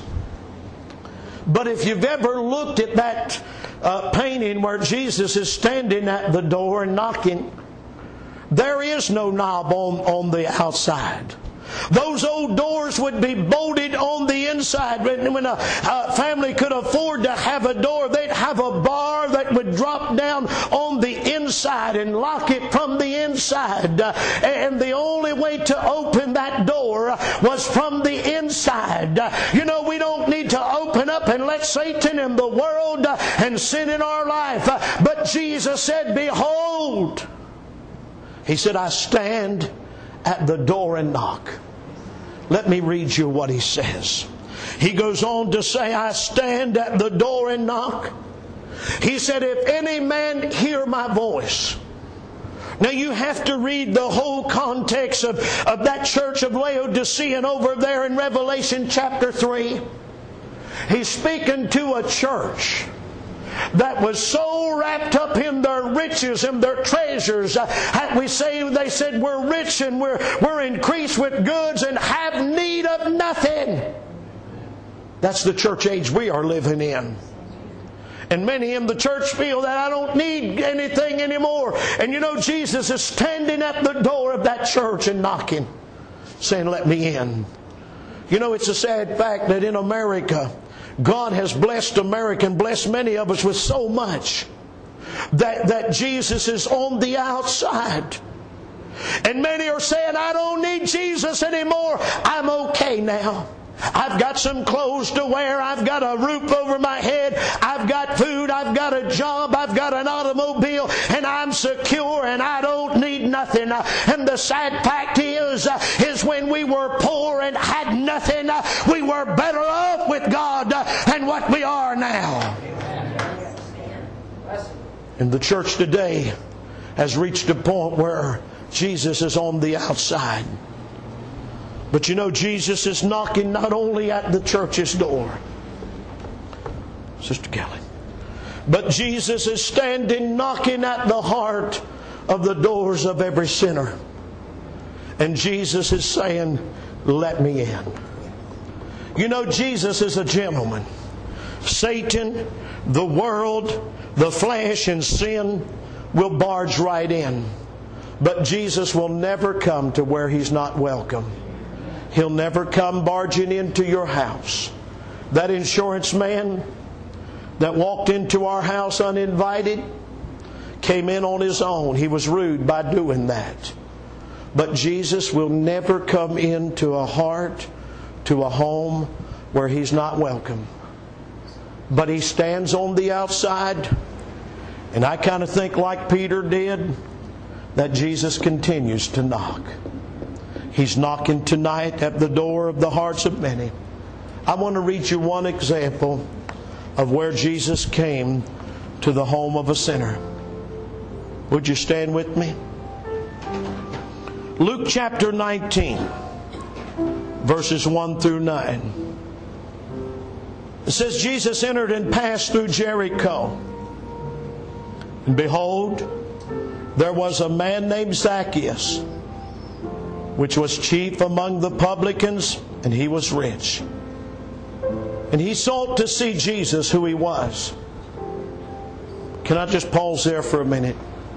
But if you've ever looked at that painting where Jesus is standing at the door and knocking, there is no knob on the outside. Those old doors would be bolted on the inside. When a family could afford to have a door, they'd have a bar that would drop down on the inside and lock it from the inside. And the only way to open that door was from the inside. You know, we don't need to open up and let Satan and the world and sin in our life. But Jesus said, behold, He said, I stand at the door and knock. Let me read you what He says. He goes on to say, I stand at the door and knock. He said, if any man hear my voice. Now you have to read the whole context of that church of Laodicea and over there in Revelation chapter 3. He's speaking to a church that was so wrapped up in their riches and their treasures. They said, we're rich and we're increased with goods and have need of nothing. That's the church age we are living in. And many in the church feel that I don't need anything anymore. And you know, Jesus is standing at the door of that church and knocking. saying, let me in. You know, it's a sad fact that in America, God has blessed America and blessed many of us with so much that Jesus is on the outside. And many are saying, I don't need Jesus anymore. I'm okay now. I've got some clothes to wear. I've got a roof over my head. I've got food. I've got a job. I've got an automobile. And I'm secure and I don't need nothing. And the sad fact is when we were poor and had nothing, we were better off with God than what we are now. And the church today has reached a point where Jesus is on the outside. But you know, Jesus is knocking not only at the church's door, Sister Kelly, but Jesus is standing knocking at the heart of the doors of every sinner. And Jesus is saying, let me in. You know, Jesus is a gentleman. Satan, the world, the flesh, and sin will barge right in. But Jesus will never come to where He's not welcome. He'll never come barging into your house. That insurance man that walked into our house uninvited came in on his own. He was rude by doing that. But Jesus will never come into a heart, to a home where He's not welcome. But He stands on the outside. And I kind of think like Peter did, that Jesus continues to knock. He's knocking tonight at the door of the hearts of many. I want to read you one example of where Jesus came to the home of a sinner. Would you stand with me? Luke chapter 19, verses 1 through 9. It says, Jesus entered and passed through Jericho. And behold, there was a man named Zacchaeus, which was chief among the publicans, and he was rich. And he sought to see Jesus, who He was. Can I just pause there for a minute?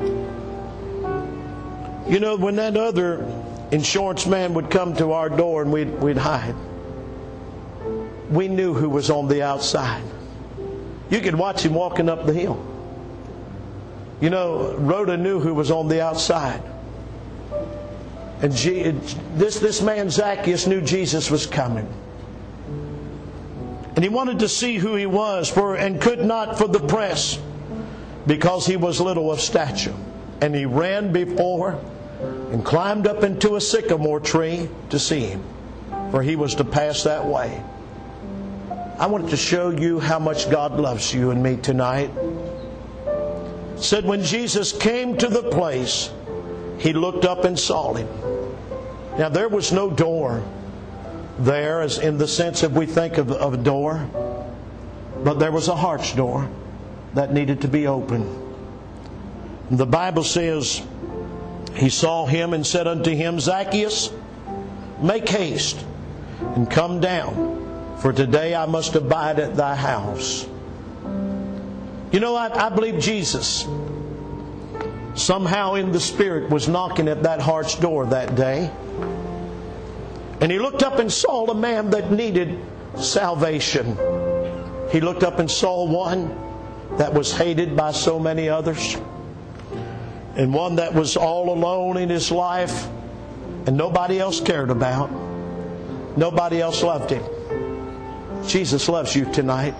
You know, when that other insurance man would come to our door and we'd hide, we knew who was on the outside. You could watch him walking up the hill. You know, Rhoda knew who was on the outside. And this man Zacchaeus knew Jesus was coming. And he wanted to see who He was, and could not for the press, because he was little of stature. And he ran before and climbed up into a sycamore tree to see Him, for he was to pass that way. I wanted to show you how much God loves you and me tonight. It said when Jesus came to the place, He looked up and saw Him. Now there was no door there, as in the sense that we think of a door, but there was a heart's door that needed to be opened. And the Bible says, He saw him and said unto him, Zacchaeus, make haste and come down, for today I must abide at thy house. You know, I believe Jesus somehow in the Spirit was knocking at that heart's door that day. And He looked up and saw a man that needed salvation. He looked up and saw one that was hated by so many others, and one that was all alone in his life and nobody else cared about. Nobody else loved him. Jesus loves you tonight.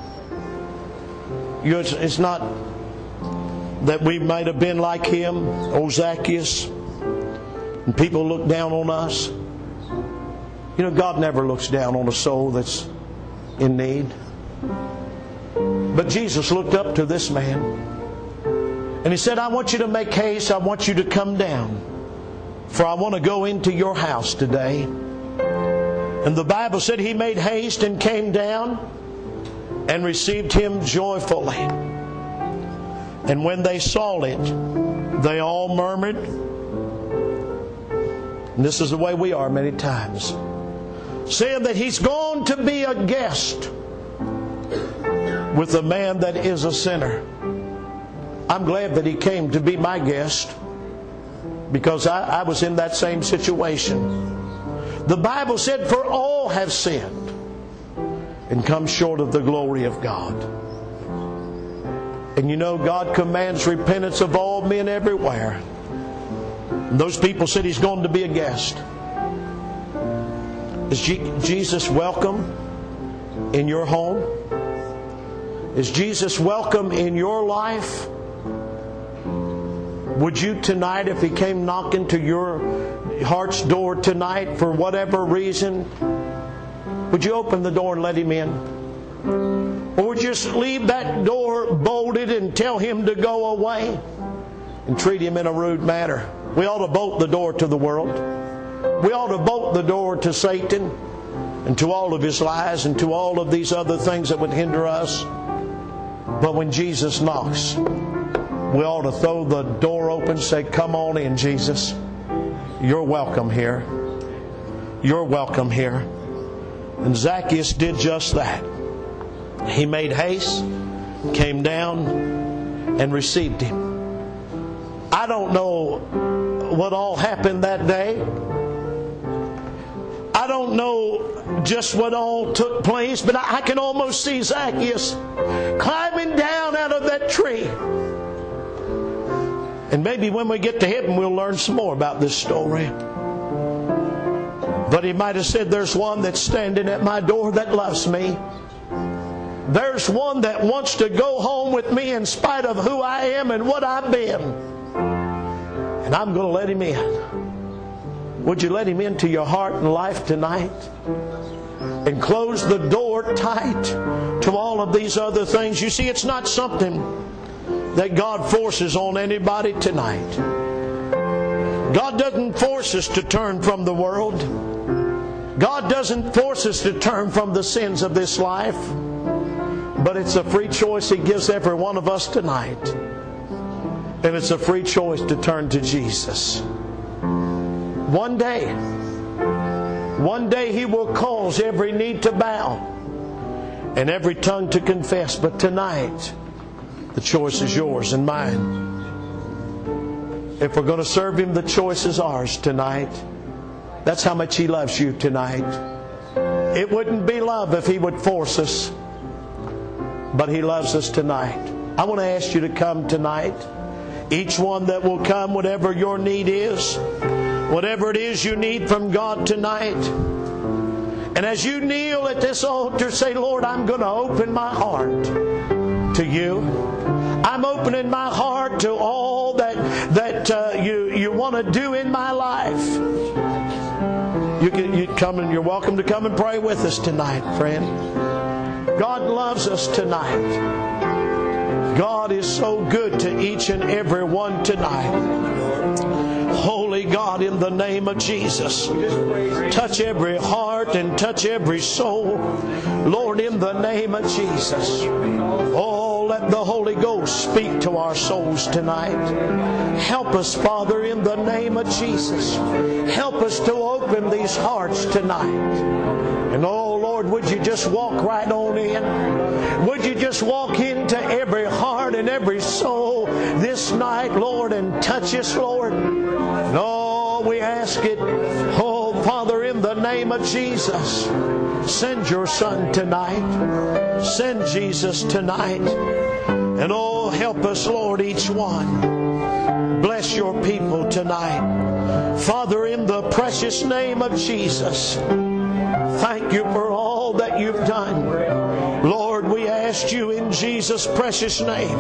It's not that we might have been like him, old Zacchaeus, and people look down on us. You know, God never looks down on a soul that's in need. But Jesus looked up to this man, and He said, I want you to make haste. I want you to come down, for I want to go into your house today. And the Bible said He made haste and came down and received him joyfully. And when they saw it, they all murmured. And this is the way we are many times, saying that he's going to be a guest with a man that is a sinner. I'm glad that he came to be my guest, because I was in that same situation. The Bible said, for all have sinned and come short of the glory of God. And you know, God commands repentance of all men everywhere. And those people said He's going to be a guest. Is Jesus welcome in your home? Is Jesus welcome in your life? Would you tonight, if He came knocking to your heart's door tonight for whatever reason, would you open the door and let Him in? Or would you just leave that door bolted and tell Him to go away and treat Him in a rude manner? We ought to bolt the door to the world. We ought to bolt the door to Satan and to all of his lies and to all of these other things that would hinder us. But when Jesus knocks, we ought to throw the door open and say, come on in, Jesus. You're welcome here. You're welcome here. And Zacchaeus did just that. He made haste, came down, and received Him. I don't know what all happened that day. I don't know just what all took place, but I can almost see Zacchaeus climbing down out of that tree. And maybe when we get to heaven, we'll learn some more about this story. But he might have said, there's one that's standing at my door that loves me. There's one that wants to go home with me in spite of who I am and what I've been. And I'm going to let him in. Would you let Him into your heart and life tonight? And close the door tight to all of these other things. You see, it's not something that God forces on anybody tonight. God doesn't force us to turn from the world. God doesn't force us to turn from the sins of this life. But it's a free choice He gives every one of us tonight. And it's a free choice to turn to Jesus. One day He will cause every knee to bow and every tongue to confess. But tonight, the choice is yours and mine. If we're going to serve Him, the choice is ours tonight. That's how much He loves you tonight. It wouldn't be love if He would force us. But He loves us tonight. I want to ask you to come tonight. Each one that will come, whatever your need is, whatever it is you need from God tonight. And as you kneel at this altar, say, Lord, I'm going to open my heart to You. I'm opening my heart to all that you want to do in my life. You come and you're welcome to come and pray with us tonight, friend. God loves us tonight. God is so good to each and every one tonight. Holy God, in the name of Jesus, touch every heart and touch every soul. Lord, in the name of Jesus. Oh, let the Holy Ghost speak to our souls tonight. Help us, Father, in the name of Jesus. Help us to open these hearts tonight. And oh, Lord, would You just walk right on in? Would You just walk into every heart and every soul this night, Lord, and touch us, Lord? No, we ask it. Oh, Father, in the name of Jesus, send Your Son tonight. Send Jesus tonight. And oh, help us, Lord, each one. Bless Your people tonight. Father, in the precious name of Jesus, thank You for all that You've done. Lord, we ask You in Jesus' precious name.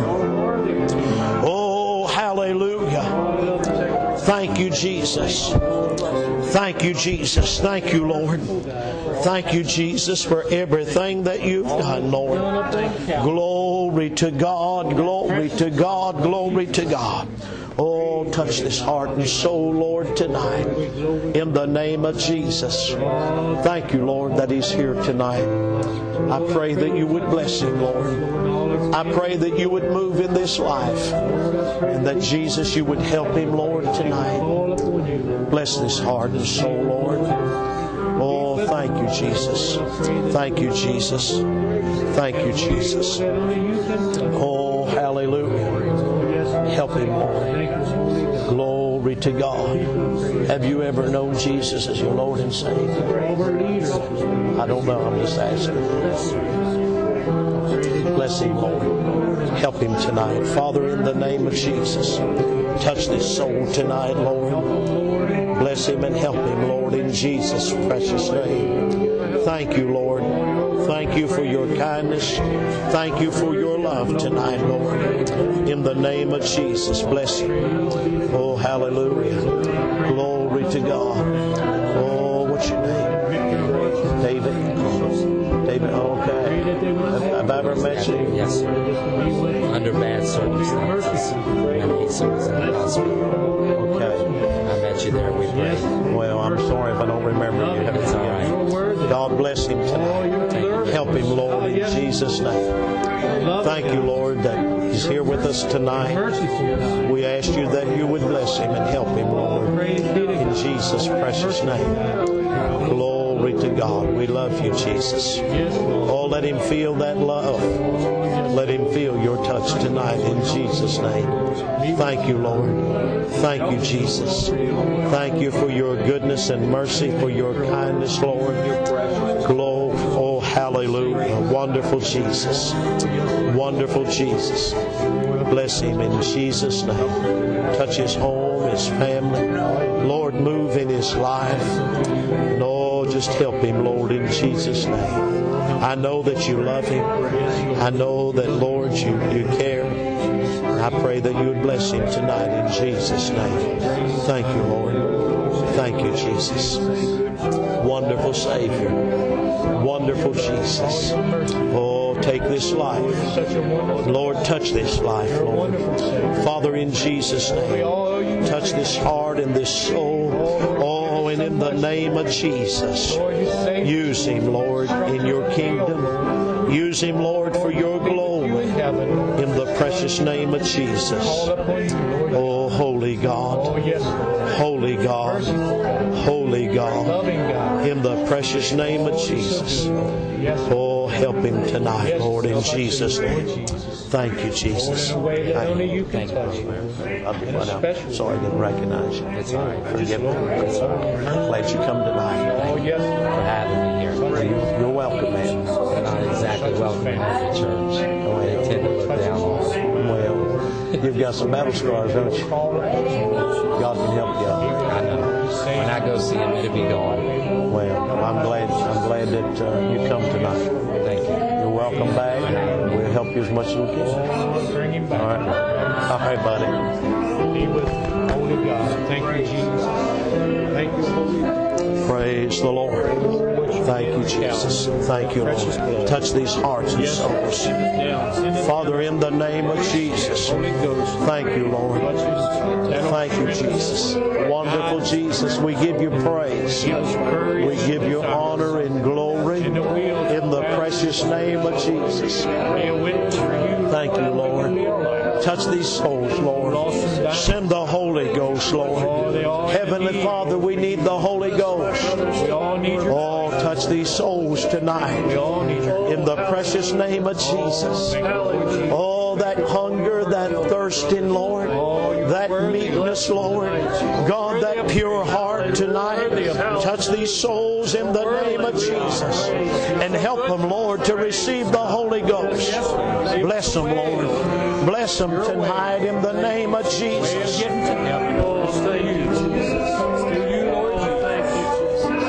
Oh, hallelujah. Thank You, Jesus. Thank You, Jesus. Thank You, Lord. Thank You, Jesus, for everything that You've done, Lord. Glory to God, glory to God, glory to God. Oh, touch this heart and soul, Lord, tonight. In the name of Jesus. Thank You, Lord, that He's here tonight. I pray that You would bless him, Lord. I pray that You would move in this life. And that, Jesus, You would help him, Lord, tonight. Bless this heart and soul, Lord. Oh, thank You, Jesus. Thank You, Jesus. Thank You, Jesus. Oh, hallelujah. Help him, Lord. Glory. Glory to God. Have you ever known Jesus as your Lord and Savior? I don't know. I'm just asking. Bless him, Lord. Help him tonight. Father, in the name of Jesus, touch this soul tonight, Lord. Bless him and help him, Lord, in Jesus' precious name. Thank you, Lord. Thank you for your kindness. Thank you for your love tonight, Lord. In the name of Jesus, bless him. Oh, hallelujah. Glory to God. Oh, what's your name? David. David, okay. Have I ever met you? Yes, sir. Under bad circumstances. And he was in the hospital. Okay. I met you there. We prayed. Well, I'm sorry if I don't remember you. It's all right. God bless him tonight. Help him, Lord, in Jesus' name. Thank you, Lord, that he's here with us tonight. We ask you that you would bless him and help him, Lord, in Jesus' precious name. Glory to God. We love you, Jesus. Oh, let him feel that love. Let him feel your touch tonight in Jesus' name. Thank you, Lord. Thank you, Jesus. Thank you for your goodness and mercy, for your kindness, Lord. Glory. Oh, hallelujah. Wonderful Jesus. Wonderful Jesus. Bless him in Jesus' name. Touch his home, his family. Lord, move in his life. And oh, just help him, Lord, in Jesus' name. I know that you love him. I know that, Lord, you care. I pray that you would bless him tonight in Jesus' name. Thank you, Lord. Thank you, Jesus. Wonderful Savior. Wonderful Jesus. Oh, take this life. Lord, touch this life, Lord. Father, in Jesus' name, touch this heart and this soul. Oh, and in the name of Jesus, use him, Lord, in your kingdom. Use him, Lord, for your glory. In the precious name of Jesus. Oh, holy God. Holy God. Holy God. In the precious name of Jesus. Oh, help him tonight, Lord, in Jesus' name. Thank you, Jesus. Thank you. I'm sorry I didn't recognize you. It's all right. Forgive me. I'm glad you come tonight. Thank you for having me here. You're welcome, man. Not exactly welcome at the church. They tend to look down on me. Well, you've got some battle scars, don't you? God can help you out. I know. When I go see him, it'll be gone. Well, I'm glad that you come tonight. Thank you. You're welcome back. We'll help you as much as we can. Bring him back. All right, buddy. Be with Holy God. Thank you, Jesus. Thank you, Holy. Praise the Lord. Thank you, Jesus. Thank you, Lord. Touch these hearts and souls. Father, in the name of Jesus, thank you, Lord. Thank you, Jesus. Wonderful Jesus, we give you praise. We give you honor and glory in the precious name of Jesus. Thank you, Lord. Touch these souls, Lord. Send the Holy Ghost, Lord. Heavenly Father, we need the Holy Ghost. Oh, touch these souls tonight in the precious name of Jesus. Oh, that hunger, that thirsting, Lord, that meekness, Lord, God, that pure heart tonight. Touch these souls in the name of Jesus and help them, Lord, to receive the Holy Ghost. Bless them, Lord. Bless them tonight in the name of Jesus.